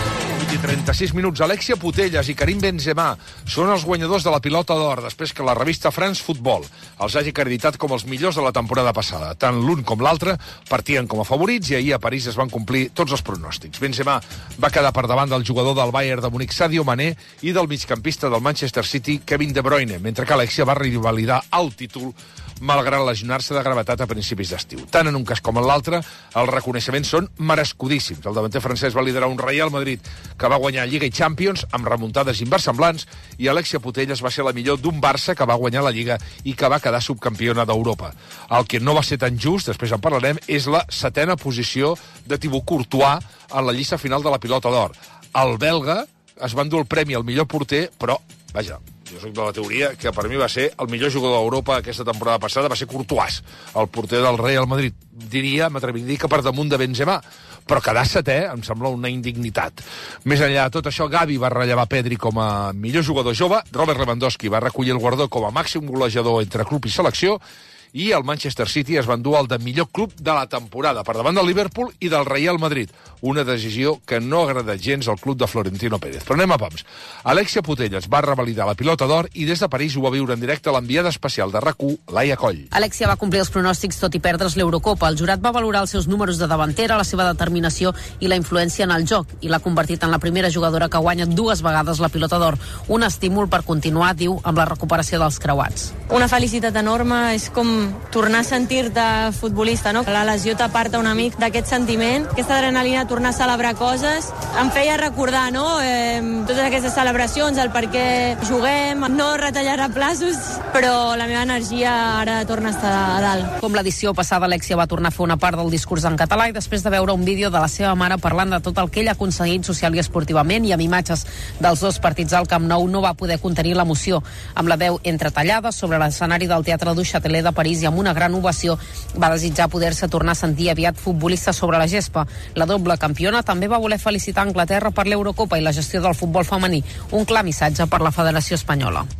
I trenta-sis minuts. Alexia Putellas i Karim Benzema són els guanyadors de la pilota d'or després que la revista France Football els hagi acreditat com els millors de la temporada passada. Tant l'un com l'altre partien com a favorits i ahir a París es van complir tots els pronòstics. Benzema va quedar per davant del jugador del Bayern de Múnich, Sadio Mané, i del migcampista del Manchester City, Kevin De Bruyne, mentre que Alexia va revalidar el títol malgrat lesionar-se de gravetat a principis d'estiu. Tant en un cas com en l'altre, els reconeixements són merescudíssims. El davanter francès va liderar un Real Madrid que va guanyar Lliga i Champions amb remuntades inversemblants, i Alexia Putellas va ser la millor d'un Barça que va guanyar la Lliga i que va quedar subcampiona d'Europa. El que no va ser tan just, després en parlarem, és la setena posició de Thibaut Courtois en la llista final de la pilota d'or. El belga es va endur el premi al millor porter, però, vaja, jo soc de la teoria que per mi va ser el millor jugador d'Europa aquesta temporada passada, va ser Courtois, el porter del Real Madrid. Diria, m'atreviria a dir que per damunt de Benzema, però quedar setè em sembla una indignitat. Més enllà de tot això, Gavi va rellevar Pedri com a millor jugador jove, Robert Lewandowski va recollir el guardó com a màxim golejador entre club i selecció, i el Manchester City es va endur el de millor club de la temporada, per davant del Liverpool i del Real Madrid. Una decisió que no agrada gens al club de Florentino Pérez. Però anem a pams. Alexia Putellas va revalidar la pilota d'or i des de París ho va viure en directe l'enviada especial de RAC u, Laia Coll. Alexia va complir els pronòstics tot i perdre's l'Eurocopa. El jurat va valorar els seus números de davantera, la seva determinació i la influència en el joc, i l'ha convertit en la primera jugadora que guanya dues vegades la pilota d'or. Un estímul per continuar, diu, amb la recuperació dels creuats. Una felicitat enorme, és com tornar a sentir-te futbolista, no? La lesió t'aparta una mica d'aquest sentiment, aquesta adrenalina, tornar a celebrar coses, em feia recordar, no?, eh, totes aquestes celebracions, el per què juguem, no retallar a plaços, però la meva energia ara torna a estar a dalt. Com l'edició passada, Alexia va tornar a fer una part del discurs en català i després de veure un vídeo de la seva mare parlant de tot el que ell ha aconseguit social i esportivament i amb imatges dels dos partits al Camp Nou, no va poder contenir l'emoció. Amb la veu entretallada sobre l'escenari del Teatre du Châtelet de París i amb una gran ovació, va desitjar poder-se tornar a sentir aviat futbolista sobre la gespa. La doble campiona també va voler felicitar Anglaterra per l'Eurocopa i la gestió del futbol femení, un clar missatge per la Federació Espanyola.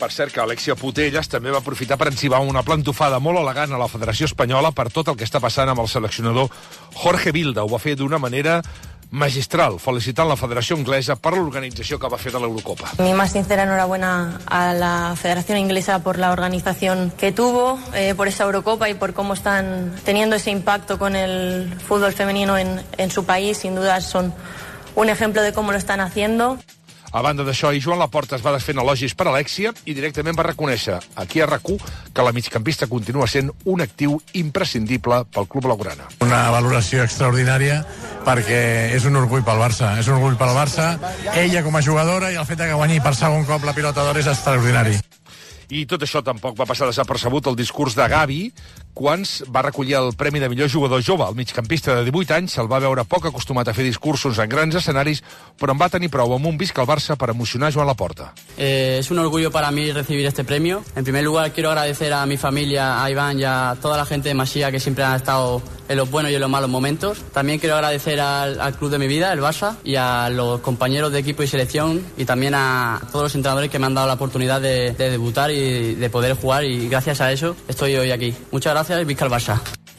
Per cert, que Alexia Putellas també va aprofitar per ensibar una plantofada molt elegant a la Federació Espanyola per tot el que està passant amb el seleccionador Jorge Vilda. Ho va fer d'una manera magistral, felicitant la Federació Inglesa per l'organització que va fer de l'Eurocopa. Mi más sincera enhorabuena a la Federación Inglesa por la organización que tuvo, eh, por esa Eurocopa y por cómo están teniendo ese impacto con el fútbol femenino en, en su país. Sin duda son un ejemplo de cómo lo están haciendo. A banda d'això, i Joan Laporta es va desfent elogis per Alexia i directament va reconèixer aquí a RAC u que la migcampista continua sent un actiu imprescindible pel club blaugrana. Una valoració extraordinària perquè és un orgull pel Barça. És un orgull pel Barça, ella com a jugadora, i el fet que guanyi per segon cop la pilota d'or és extraordinari. I tot això tampoc va passar desapercebut el discurs de Gavi quan va recollir el Premi de millor jugador jove. El migcampista de divuit anys se'l va veure poc acostumat a fer discursos en grans escenaris, però en va tenir prou amb un visc al Barça per emocionar Joan Laporta. Eh, es un orgullo para mí recibir este premio. En primer lugar, quiero agradecer a mi familia, a Iván y a toda la gente de Masía que siempre han estado en los buenos y en los malos momentos. También quiero agradecer al, al club de mi vida, el Barça, y a los compañeros de equipo y selección, y también a todos los entrenadores que me han dado la oportunidad de, de debutar y de poder jugar, y gracias a eso estoy hoy aquí. Muchas gracias i visca el Barça.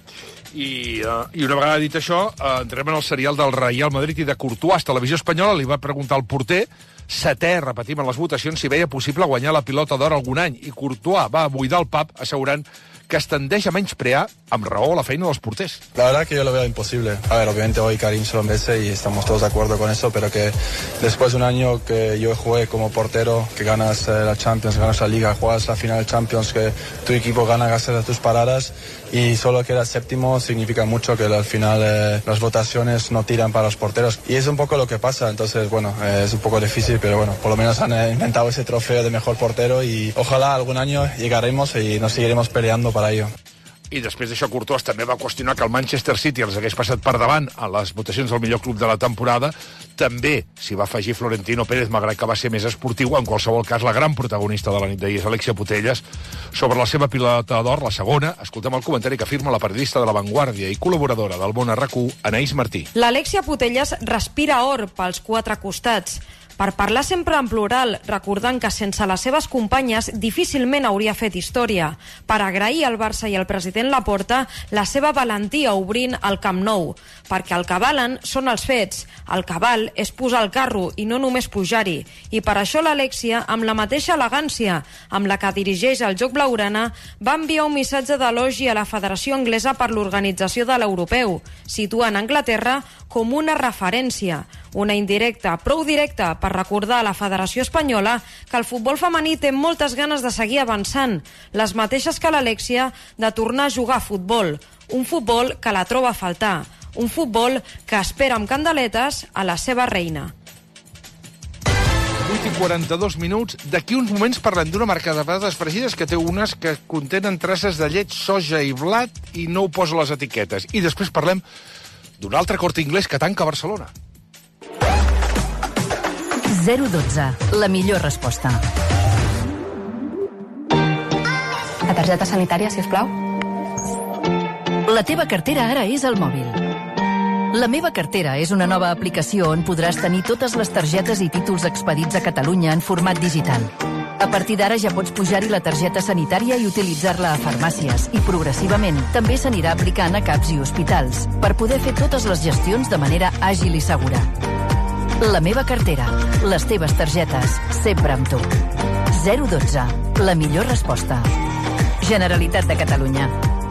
I, uh, I una vegada dit això, uh, entrem en el serial del Real Madrid i de Courtois. Televisió Espanyola li va preguntar al porter, setè, repetim en les votacions, si veia possible guanyar la pilota d'or algun any. I Courtois va buidar el pub assegurant que es tendeix a menysprear, amb raó, la feina dels porters. La verdad que yo lo veo imposible. A ver, obviamente hoy Karim se lo merece y estamos todos de acuerdo con eso, pero que después de un año que yo jugué como portero, que ganas eh, la Champions, ganas la Liga, juegas la final de Champions, que tu equipo gana gracias a tus paradas, y solo que eras séptimo significa mucho que al final eh, las votaciones no tiran para los porteros. Y es un poco lo que pasa, entonces, bueno, eh, es un poco difícil, pero bueno, por lo menos han eh, inventado ese trofeo de mejor portero y ojalá algún año llegaremos y nos seguiremos peleando para ello. I després d'això, Courtois també va qüestionar que el Manchester City els hagués passat per davant a les votacions del millor club de la temporada. També s'hi va afegir Florentino Pérez, malgrat que va ser més esportiu. En qualsevol cas, la gran protagonista de la nit d'ahir és Alexia Putellas. Sobre la seva pilota d'or, la segona, escoltem el comentari que afirma la periodista de La Vanguardia i col·laboradora del Món a RAC u, Anaïs Martí. L'Alexia Putellas respira or pels quatre costats. Per parlar sempre en plural, recordant que sense les seves companyes difícilment hauria fet història. Per agrair al Barça i al president Laporta la seva valentia obrint el Camp Nou. Perquè el que valen són els fets. El que val és posar el carro i no només pujar-hi. I per això l'Alexia, amb la mateixa elegància amb la que dirigeix el joc blaugrana, va enviar un missatge d'elogi a la Federació Anglesa per l'organització de l'Europeu, situant Anglaterra com una referència. Una indirecta, prou directa, per recordar a la Federació Espanyola que el futbol femení té moltes ganes de seguir avançant, les mateixes que l'Alexia de tornar a jugar a futbol, un futbol que la troba a faltar, un futbol que espera amb candeletes a la seva reina. vuit i quaranta-dos minuts. D'aquí uns moments parlem d'una marca de patates fregides que té unes que contenen traces de llet, soja i blat i no ho posa les etiquetes. I després parlem d'un altre Corte Inglés que tanca a Barcelona. zero dotze, la millor resposta. La targeta sanitària, si us plau. La teva cartera ara és al mòbil. La meva cartera és una nova aplicació on podràs tenir totes les targetes i títols expedits a Catalunya en format digital. A partir d'ara ja pots pujar-hi la targeta sanitària i utilitzar-la a farmàcies i progressivament també s'anirà aplicant a CAPs i hospitals per poder fer totes les gestions de manera àgil i segura. La meva cartera, les teves targetes, sempre amb tu. zero dotze, la millor resposta. Generalitat de Catalunya.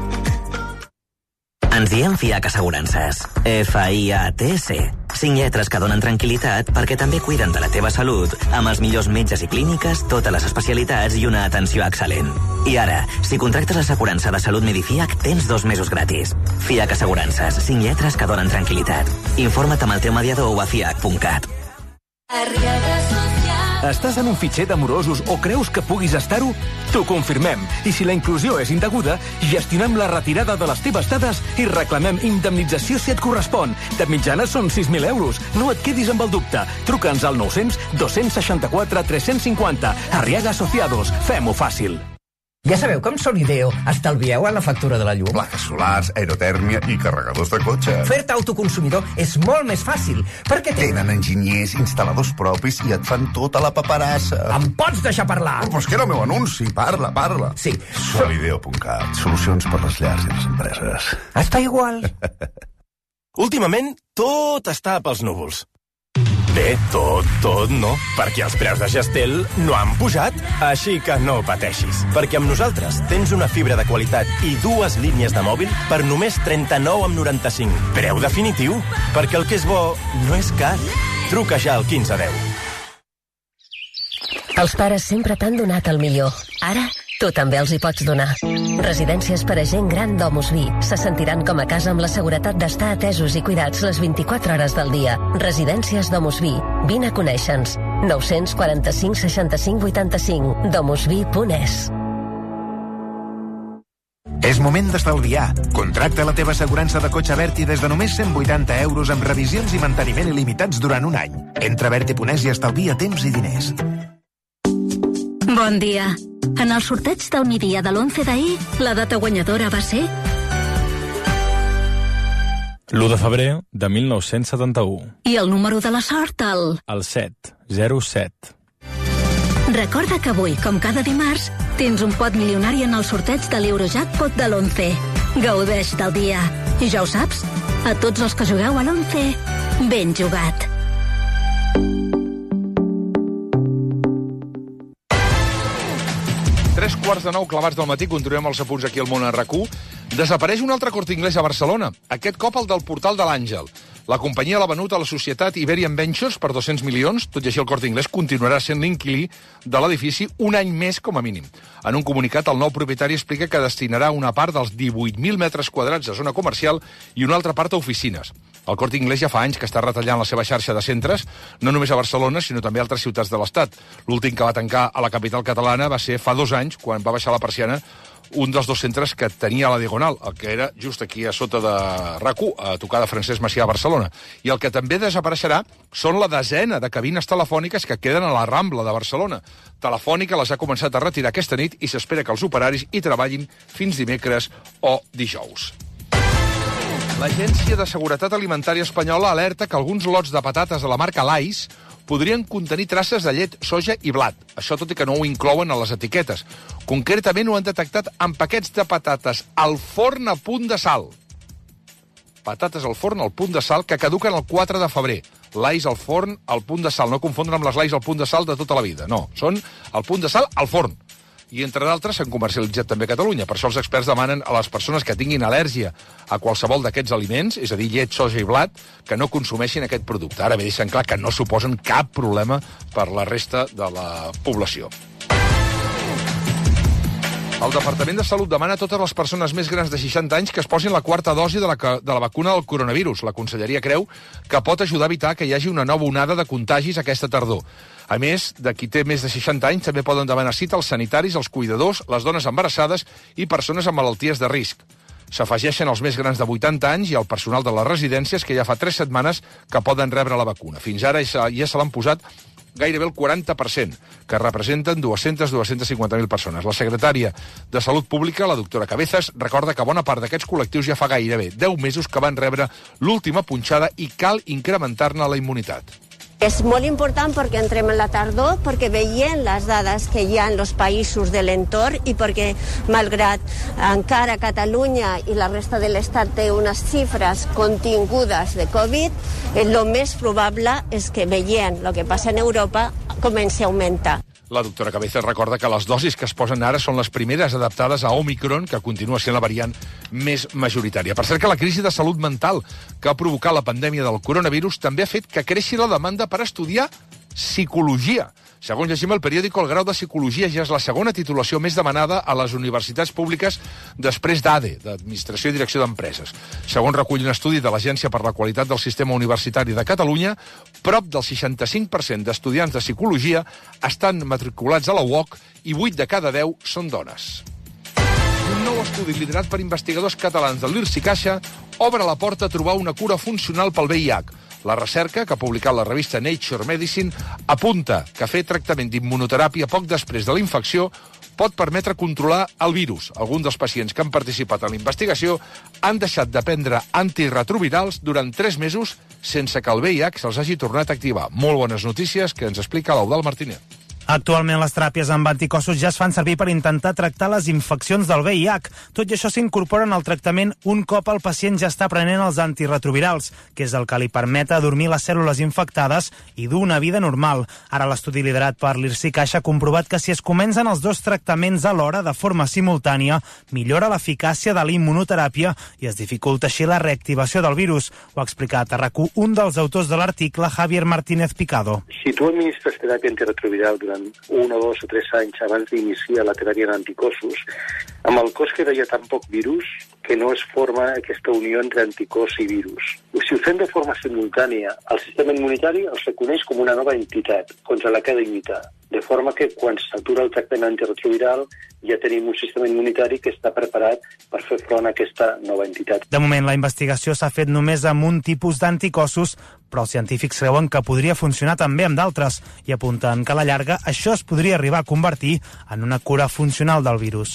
Ens diem Fiac Assegurances. F I A T C. Cinc lletres que donen tranquil·litat perquè també cuiden de la teva salut amb els millors metges i clíniques, totes les especialitats i una atenció excel·lent. I ara, si contractes l'assegurança de salut Medifiac, tens dos mesos gratis. Fiac Assegurances. Cinc lletres que donen tranquil·litat. Informa't amb el teu mediador o a fiac punt cat. Estàs en un fitxer de morosos o creus que puguis estar-ho? T'ho confirmem. I si la inclusió és indeguda, gestionem la retirada de les teves dades i reclamem indemnització si et correspon. De mitjana són sis mil euros. No et quedis amb el dubte. Truca'ns al nou cents, dos cents seixanta-quatre, tres cents cinquanta. Arriaga Asociados. Fem-ho fàcil. Ja sabeu que amb Solideo estalvieu en la factura de la llum? Plaques solars, aerotèrmia i carregadors de cotxe. Fer-te autoconsumidor és molt més fàcil, perquè tenen enginyers, instal·ladors propis i et fan tota la paperassa. Em pots deixar parlar? Oh, però és que era el meu anunci. Parla, parla. Sí. Solideo punt cat. Solucions per les llars i les empreses. Està igual. Últimament, tot està pels núvols. Bé, tot, tot no, perquè els preus de Gestel no han pujat, així que no pateixis, perquè amb nosaltres tens una fibra de qualitat i dues línies de mòbil per només trenta-nou coma noranta-cinc. Preu definitiu, perquè el que és bo no és car. Truca ja al quinze deu. Els pares sempre t'han donat el millor. Ara, tu també els hi pots donar. Residències per a gent gran Domusvi se sentiran com a casa amb la seguretat d'estar atesos i cuidats les vint-i-quatre hores del dia. Residències Domusvi. Vine a conèixer-nos. nou quatre cinc, seixanta-cinc, vuitanta-cinc. domusvi punt es. És moment d'estalviar. Contracta la teva assegurança de cotxe Berti des de només cent vuitanta euros amb revisions i manteniment il·limitats durant un any. Entra a Berti punt es i estalvia temps i diners. Bon dia. En el sorteig del migdia de l'onze d'ahir, la data guanyadora va ser... l'u de febrer de mil nou-cents setanta-u. I el número de la sort, el... El set, zero set. Recorda que avui, com cada dimarts, tens un pot milionari en el sorteig de l'Eurojackpot de l'onze. Gaudeix del dia. I ja ho saps, a tots els que jugueu a l'onze, ben jugat. Tres quarts de nou clavats del matí, continuem els apunts aquí al món a RAC1. Desapareix un altre Corte Inglés a Barcelona, aquest cop el del Portal de l'Àngel. La companyia l'ha venut a la societat Iberian Ventures per dos-cents milions, tot i així el Corte Inglés continuarà sent l'inquilí de l'edifici un any més com a mínim. En un comunicat, el nou propietari explica que destinarà una part dels divuit mil metres quadrats a zona comercial i una altra part a oficines. El Corte Inglés ja fa anys que està retallant la seva xarxa de centres, no només a Barcelona, sinó també a altres ciutats de l'Estat. L'últim que va tancar a la capital catalana va ser fa dos anys, quan va baixar la persiana, un dels dos centres que tenia a la Diagonal, el que era just aquí a sota de RAC1, a tocar de Francesc Macià a Barcelona. I el que també desapareixerà són la desena de cabines telefòniques que queden a la Rambla de Barcelona. Telefònica les ha començat a retirar aquesta nit i s'espera que els operaris hi treballin fins dimecres o dijous. L'Agència de Seguretat Alimentària Espanyola alerta que alguns lots de patates de la marca Lais podrien contenir traces de llet, soja i blat. Això tot i que no ho inclouen a les etiquetes. Concretament ho han detectat en paquets de patates al forn a punt de sal. Patates al forn al punt de sal que caduquen el quatre de febrer. Lais al forn al punt de sal. No confondre amb les Lais al punt de sal de tota la vida. No, són al punt de sal al forn. I, entre d'altres, s'han comercialitzat també a Catalunya. Per això els experts demanen a les persones que tinguin al·lèrgia a qualsevol d'aquests aliments, és a dir, llet, soja i blat, que no consumeixin aquest producte. Ara bé, deixen clar que no suposen cap problema per la resta de la població. El Departament de Salut demana a totes les persones més grans de seixanta anys que es posin la quarta dosi de la, de la vacuna del coronavirus. La Conselleria creu que pot ajudar a evitar que hi hagi una nova onada de contagis aquesta tardor. A més, de qui té més de seixanta anys també poden demanar cita als sanitaris, als cuidadors, les dones embarassades i persones amb malalties de risc. S'afegeixen els més grans de vuitanta anys i el personal de les residències que ja fa tres setmanes que poden rebre la vacuna. Fins ara ja se l'han posat gairebé el quaranta per cent, que representen dues-centes a dues-centes cinquanta mil persones. La secretària de Salut Pública, la doctora Cabezas, recorda que bona part d'aquests col·lectius ja fa gairebé deu mesos que van rebre l'última punxada i cal incrementar-ne la immunitat. És molt important perquè entrem en la tardor, perquè veiem les dades que hi ha en els països de l'entorn i perquè, malgrat encara Catalunya i la resta de l'Estat té unes xifres contingudes de Covid, el més probable és que veient el que passa en Europa comenci a augmentar. La doctora Cabezas recorda que les dosis que es posen ara són les primeres adaptades a Omicron, que continua sent la variant més majoritària. Per cert que la crisi de salut mental que ha provocat la pandèmia del coronavirus també ha fet que creixi la demanda per estudiar psicologia. Segons llegim el periòdico, el grau de psicologia ja és la segona titulació més demanada a les universitats públiques després d'A D E, d'Administració i Direcció d'Empreses. Segons recull un estudi de l'Agència per la Qualitat del Sistema Universitari de Catalunya, prop del seixanta-cinc per cent d'estudiants de psicologia estan matriculats a la U O C i vuit de cada deu són dones. Un nou estudi liderat per investigadors catalans del l'IRSI Caixa obre la porta a trobar una cura funcional pel V I H. La recerca, que ha publicat la revista Nature Medicine, apunta que fer tractament d'immunoteràpia poc després de la infecció pot permetre controlar el virus. Alguns dels pacients que han participat en la investigació han deixat de prendre antirretrovirals durant tres mesos sense que el V I H se'ls hagi tornat a activar. Molt bones notícies que ens explica l'Eudald Martínez. Actualment les teràpies amb anticossos ja es fan servir per intentar tractar les infeccions del V I H. Tot i això s'incorporen al tractament un cop el pacient ja està prenent els antirretrovirals, que és el que li permet adormir les cèl·lules infectades i dur una vida normal. Ara l'estudi liderat per l'I R S I Caixa ha comprovat que si es comencen els dos tractaments alhora de forma simultània, millora l'eficàcia de la immunoteràpia i es dificulta així la reactivació del virus. Ho ha explicat a RAC u un dels autors de l'article, Javier Martínez Picado. Si tu administres teràpia antirretroviral durant un o dos o tres anys abans d'iniciar la teràpia d'anticossos, amb el cos que hi ha tan poc virus que no es forma aquesta unió entre anticòs i virus. Si ho fem de forma simultània, el sistema immunitari els reconeix com una nova entitat contra la que ha de lluitar, de forma que quan s'atura el tractament antirretroviral ja tenim un sistema immunitari que està preparat per fer front a aquesta nova entitat. De moment, la investigació s'ha fet només amb un tipus d'anticossos, però els científics creuen que podria funcionar també amb d'altres i apunten que a la llarga això es podria arribar a convertir en una cura funcional del virus.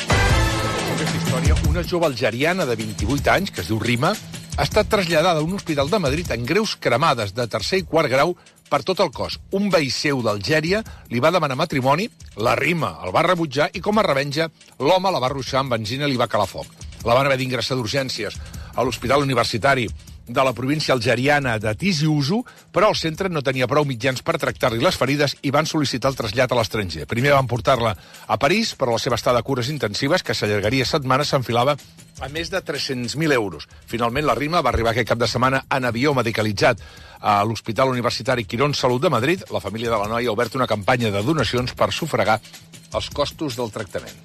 Aquesta història, una jove algeriana de vint-i-vuit anys, que es diu Rima, ha estat traslladada a un hospital de Madrid en greus cremades de tercer i quart grau per tot el cos. Un veí seu d'Algèria li va demanar matrimoni, la Rima el va rebutjar i, com a revenja, l'home la va ruixar amb benzina i li va calar foc. La van haver d'ingressar d'urgències a l'Hospital Universitari de la província algeriana de Tizi Ouzou, però el centre no tenia prou mitjans per tractar-li les ferides i van sol·licitar el trasllat a l'estranger. Primer van portar-la a París, però la seva estada a cures intensives, que s'allargaria setmanes, s'enfilava a més de tres-cents mil euros. Finalment, la Rima va arribar aquest cap de setmana en avió medicalitzat a l'Hospital Universitari Quirón Salut de Madrid. La família de la noia ha obert una campanya de donacions per sufragar els costos del tractament.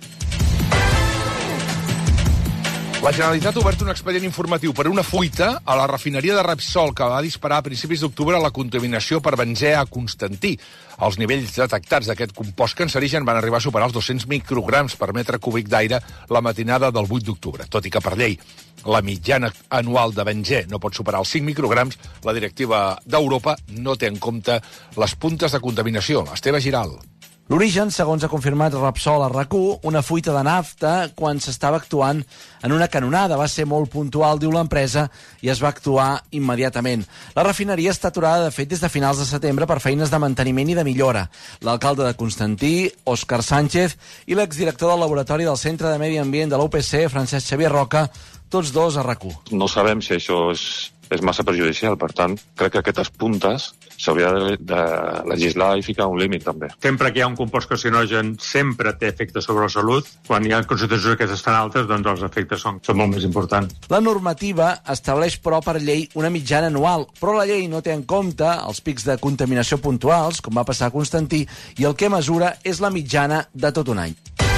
La Generalitat ha obert un expedient informatiu per una fuita a la refineria de Repsol que va disparar a principis d'octubre la contaminació per benzè a Constantí. Els nivells detectats d'aquest compost cancerigen van arribar a superar els dos-cents micrograms per metre cúbic d'aire la matinada del vuit d'octubre. Tot i que per llei la mitjana anual de benzè no pot superar els cinc micrograms, la directiva d'Europa no té en compte les puntes de contaminació. Esteve Giral. L'origen, segons ha confirmat Repsol a RAC u, una fuita de nafta quan s'estava actuant en una canonada. Va ser molt puntual, diu l'empresa, i es va actuar immediatament. La refineria està aturada, de fet, des de finals de setembre per feines de manteniment i de millora. L'alcalde de Constantí, Òscar Sánchez, i l'exdirector del Laboratori del Centre de Medi Ambient de l'U P C, Francesc Xavier Roca, tots dos a RAC u. No sabem si això és, és massa perjudicial, per tant, crec que aquestes puntes s'hauria de, de legislar i ficar un límit, també. Sempre que hi ha un compost carcinogen, sempre té efectes sobre la salut. Quan hi ha concentracions aquestes tan altes, doncs els efectes són, són molt més importants. La normativa estableix, però, per llei una mitjana anual, però la llei no té en compte els pics de contaminació puntuals, com va passar a Constantí, i el que mesura és la mitjana de tot un any.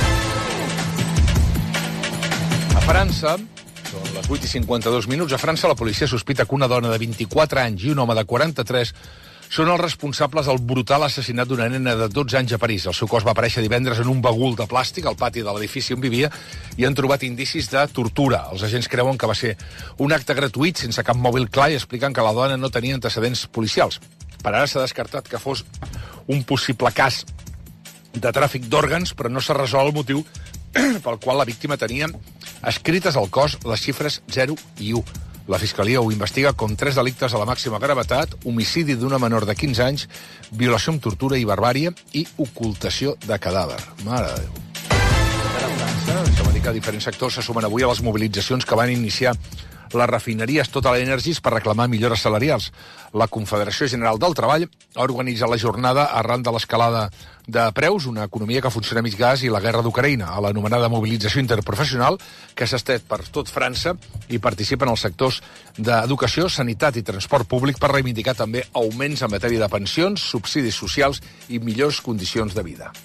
A França, són les vuit i cinquanta-dos minuts, a França la policia sospita que una dona de vint-i-quatre anys i un home de quaranta-tres són els responsables del brutal assassinat d'una nena de dotze anys a París. El seu cos va aparèixer divendres en un bagul de plàstic al pati de l'edifici on vivia i han trobat indicis de tortura. Els agents creuen que va ser un acte gratuït, sense cap mòbil clar, i expliquen que la dona no tenia antecedents policials. Per ara s'ha descartat que fos un possible cas de tràfic d'òrgans, però no s'ha resolt el motiu pel qual la víctima tenia escrites al cos les xifres zero i u. La Fiscalia ho investiga com tres delictes a la màxima gravetat, homicidi d'una menor de quinze anys, violació amb tortura i barbària i ocultació de cadàver. Mare de Déu. A França, això va dir que diferents sectors se sumen avui a les mobilitzacions que van iniciar les refineries Total Energies per reclamar millores salarials. La Confederació General del Treball ha organitzat la jornada arran de l'escalada de preus, una economia que funciona a mig gas, i la guerra d'Ucraïna, a l'anomenada mobilització interprofessional, que s'ha estat per tot França i participen els sectors d'educació, sanitat i transport públic per reivindicar també augments en matèria de pensions, subsidis socials i millors condicions de vida.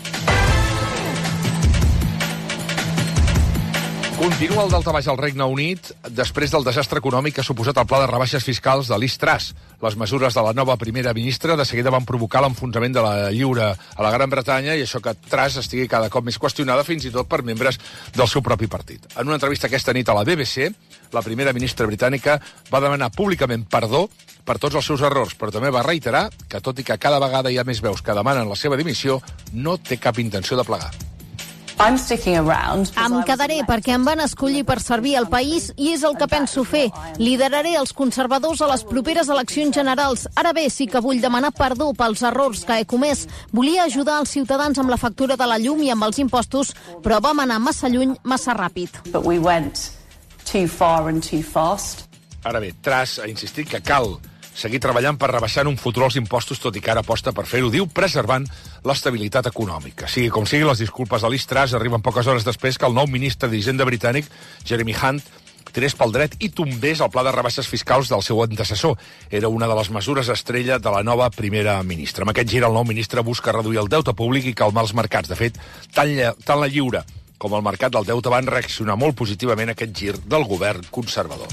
Continua el daltabaix al Regne Unit després del desastre econòmic que ha suposat el pla de rebaixes fiscals de Liz Truss. Les mesures de la nova primera ministra de seguida van provocar l'enfonsament de la lliura a la Gran Bretanya i això que Truss estigui cada cop més qüestionada fins i tot per membres del seu propi partit. En una entrevista aquesta nit a la B B C, la primera ministra britànica va demanar públicament perdó per tots els seus errors, però també va reiterar que, tot i que cada vegada hi ha més veus que demanen la seva dimissió, no té cap intenció de plegar. I'm sticking around. Em quedaré perquè em van escollir per servir al país i és el que penso fer. Lideraré els conservadors a les properes eleccions generals. Ara bé, sí que vull demanar perdó pels errors que he comès. Volia ajudar els ciutadans amb la factura de la llum i amb els impostos, però vam anar massa lluny, massa ràpid. But we went too far and too fast. Ara bé, Truss ha insistit que cal seguir treballant per rebaixar en un futur els impostos, tot i que ara aposta per fer-ho, diu, preservant l'estabilitat econòmica. Sigui com sigui, les disculpes de Liz Truss arriben poques hores després que el nou ministre d'Hisenda britànic, Jeremy Hunt, tirés pel dret i tombés el pla de rebaixes fiscals del seu antecessor. Era una de les mesures estrella de la nova primera ministra. Amb aquest gir, el nou ministre busca reduir el deute públic i calmar els mercats. De fet, tant, tant la lliure com el mercat del deute van reaccionar molt positivament a aquest gir del govern conservador.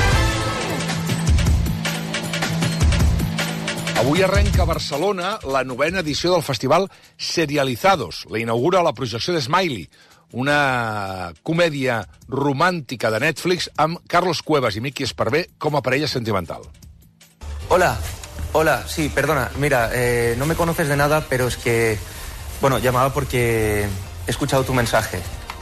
Avui arrenca a Barcelona la novena edició del festival Serializados. La inaugura la projecció de Smiley, una comèdia romàntica de Netflix amb Carlos Cuevas i Miki Esparvé com a parella sentimental. Hola, hola, sí, perdona, mira, eh, no me conoces de nada, pero es que, bueno, llamaba porque he escuchado tu mensaje.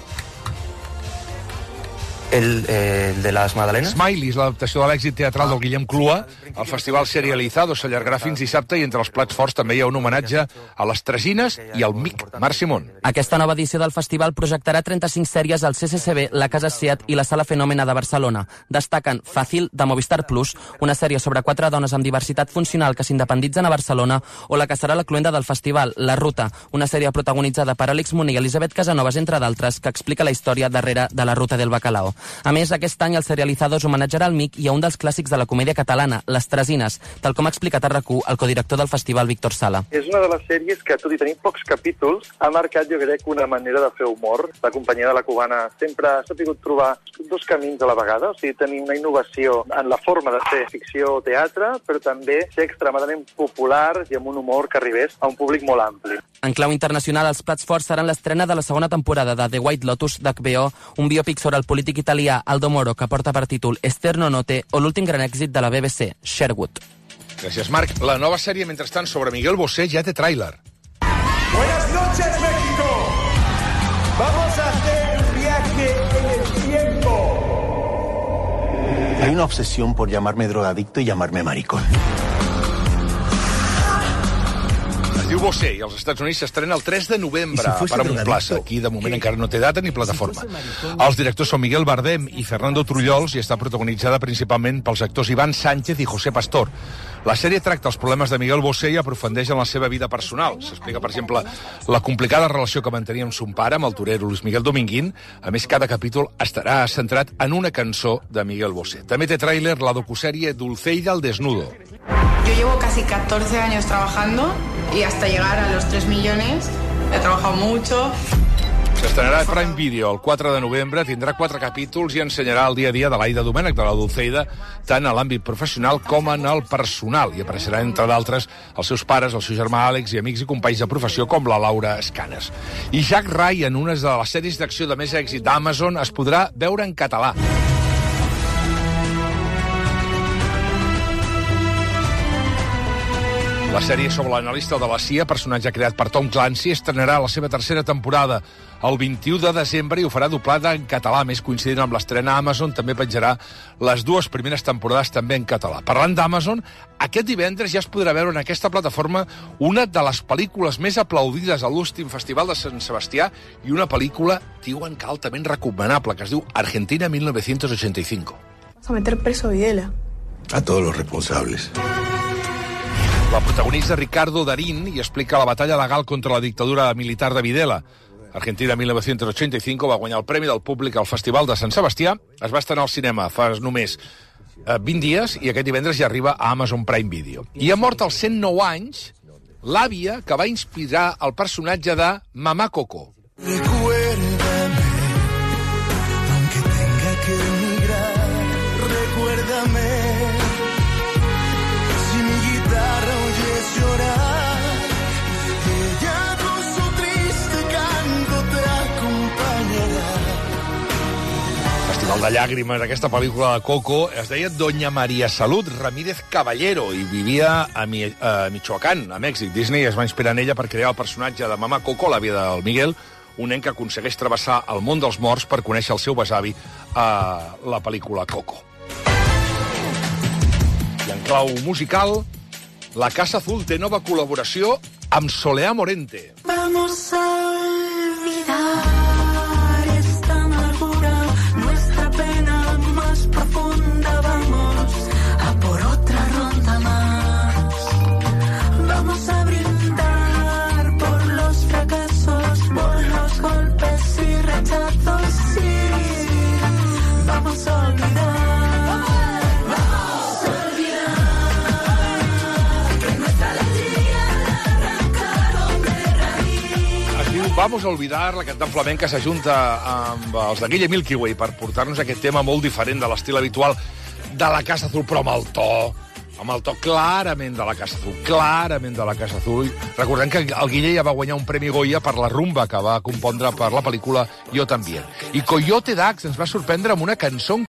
El, eh, el de les Madalenes? Smiley és l'adaptació de l'èxit teatral del Guillem Clua. El festival Serializado s'allargarà fins dissabte i entre els plats forts també hi ha un homenatge a les Tresines i al Mic Marc Simón. Aquesta nova edició del festival projectarà trenta-cinc sèries al C C C B, la Casa Seat i la Sala Fenòmena de Barcelona. Destaquen Fàcil, de Movistar Plus, una sèrie sobre quatre dones amb diversitat funcional que s'independitzen a Barcelona, o la que serà la cluenda del festival, La Ruta, una sèrie protagonitzada per Àlex Munt i Elisabet Casanovas, entre d'altres, que explica la història darrere de la Ruta del Bacalao. A més, aquest any el Serializados homenatjarà al Mic i a un dels clàssics de la comèdia catalana, Les Tresines, tal com ha explicat a R A C U el codirector del festival, Víctor Sala. És una de les sèries que, tot i tenir pocs capítols, ha marcat, jo crec, una manera de fer humor. La companyia de la Cubana sempre ha sabut trobar dos camins a la vegada, o sigui, tenir una innovació en la forma de fer ficció o teatre, però també ser extremadament popular i amb un humor que arribés a un públic molt ampli. En clau internacional, els plats forts seran l'estrena de la segona temporada de The White Lotus d'H B O, un biòpic sobre el polític italià Aldo Moro, que porta per títol Esterno Note, o l'últim gran èxit de la B B C, Sherwood. Gràcies, Marc. La nova sèrie, mentrestant, sobre Miguel Bosé ja té tràiler. Buenas noches, México. Vamos a hacer un viaje en el tiempo. Hay una obsesión por llamarme drogadicto y llamarme maricón. Diu Bosé, i als Estats Units s'estrena el tres de novembre si per a Montplaça. Aquí, de moment, encara no té data ni plataforma. Els directors són Miguel Bardem i Fernando Trullols i està protagonitzada principalment pels actors Iván Sánchez i José Pastor. La sèrie tracta els problemes de Miguel Bosé i aprofundeix en la seva vida personal. S'explica, per exemple, la complicada relació que mantenia amb son pare, amb el torero Luis Miguel Dominguín. A més, cada capítol estarà centrat en una cançó de Miguel Bosé. També té tràiler la docusèrie Dulceida al desnudo. Yo llevo casi catorce años trabajando y hasta llegar a los tres millones he trabajado mucho. S'estrenarà a Prime Video el quatre de novembre, tindrà quatre capítols i ensenyarà el dia a dia de l'Aida Domènech, de la Dulceida, tant a l'àmbit professional com en el personal. I apareixerà, entre d'altres, els seus pares, el seu germà Àlex i amics i companys de professió com la Laura Escanes. I Jack Ryan, una de les sèries d'acció de més èxit d'Amazon, es podrà veure en català. La sèrie sobre l'analista de la C I A, personatge creat per Tom Clancy, estrenarà la seva tercera temporada el vint-i-u de desembre i ho farà doblada en català. Més coincidint amb l'estrena, Amazon també penjarà les dues primeres temporades també en català. Parlant d'Amazon, aquest divendres ja es podrà veure en aquesta plataforma una de les pel·lícules més aplaudides a l'últim Festival de Sant Sebastià i una pel·lícula, diuen que altament recomanable, que es diu Argentina mil novecientos ochenta y cinco. Vas a meter preso a Videla. A todos los responsables. La protagonista Ricardo Darín i explica la batalla legal contra la dictadura militar de Videla. Argentina mil novecientos ochenta y cinco va guanyar el Premi del Públic al Festival de Sant Sebastià. Es va estrenar al cinema fa només eh, vint dies i aquest divendres ja arriba a Amazon Prime Video. I ha mort als cent nou anys l'àvia que va inspirar el personatge de Mamá Coco. Recuérdame, aunque tenga que emigrar, recuérdame. Si mi guitarra oyes llorar, ella con su triste canto te acompañará. Festival de llàgrimes, aquesta pel·lícula de Coco, es deia Doña María Salud Ramírez Caballero i vivia a, Mi a Michoacán, a Mèxic. Disney es va inspirar en ella per crear el personatge de Mamá Coco, l'àvia del Miguel, un nen que aconsegueix travessar el món dels morts per conèixer el seu besavi a la pel·lícula Coco. I en clau musical, la Casa Azul té nova col·laboració amb Soleá Morente. Vamos a olvidar esta amargura, nuestra pena más profunda, vamos a por otra ronda más. Vamos a brindar por los fracasos, por los golpes y rechazos, sí. Vamos a olvidar. Vamos a olvidar, la cantant flamenca s'ajunta amb els de Guille Milky Way per portar-nos aquest tema molt diferent de l'estil habitual de la Casa Azul, però amb el to, amb el to clarament de la Casa Azul, clarament de la Casa Azul. Recordem que el Guille ja va guanyar un Premi Goya per la rumba que va compondre per la pel·lícula Jo també. I Coyote Dax ens va sorprendre amb una cançó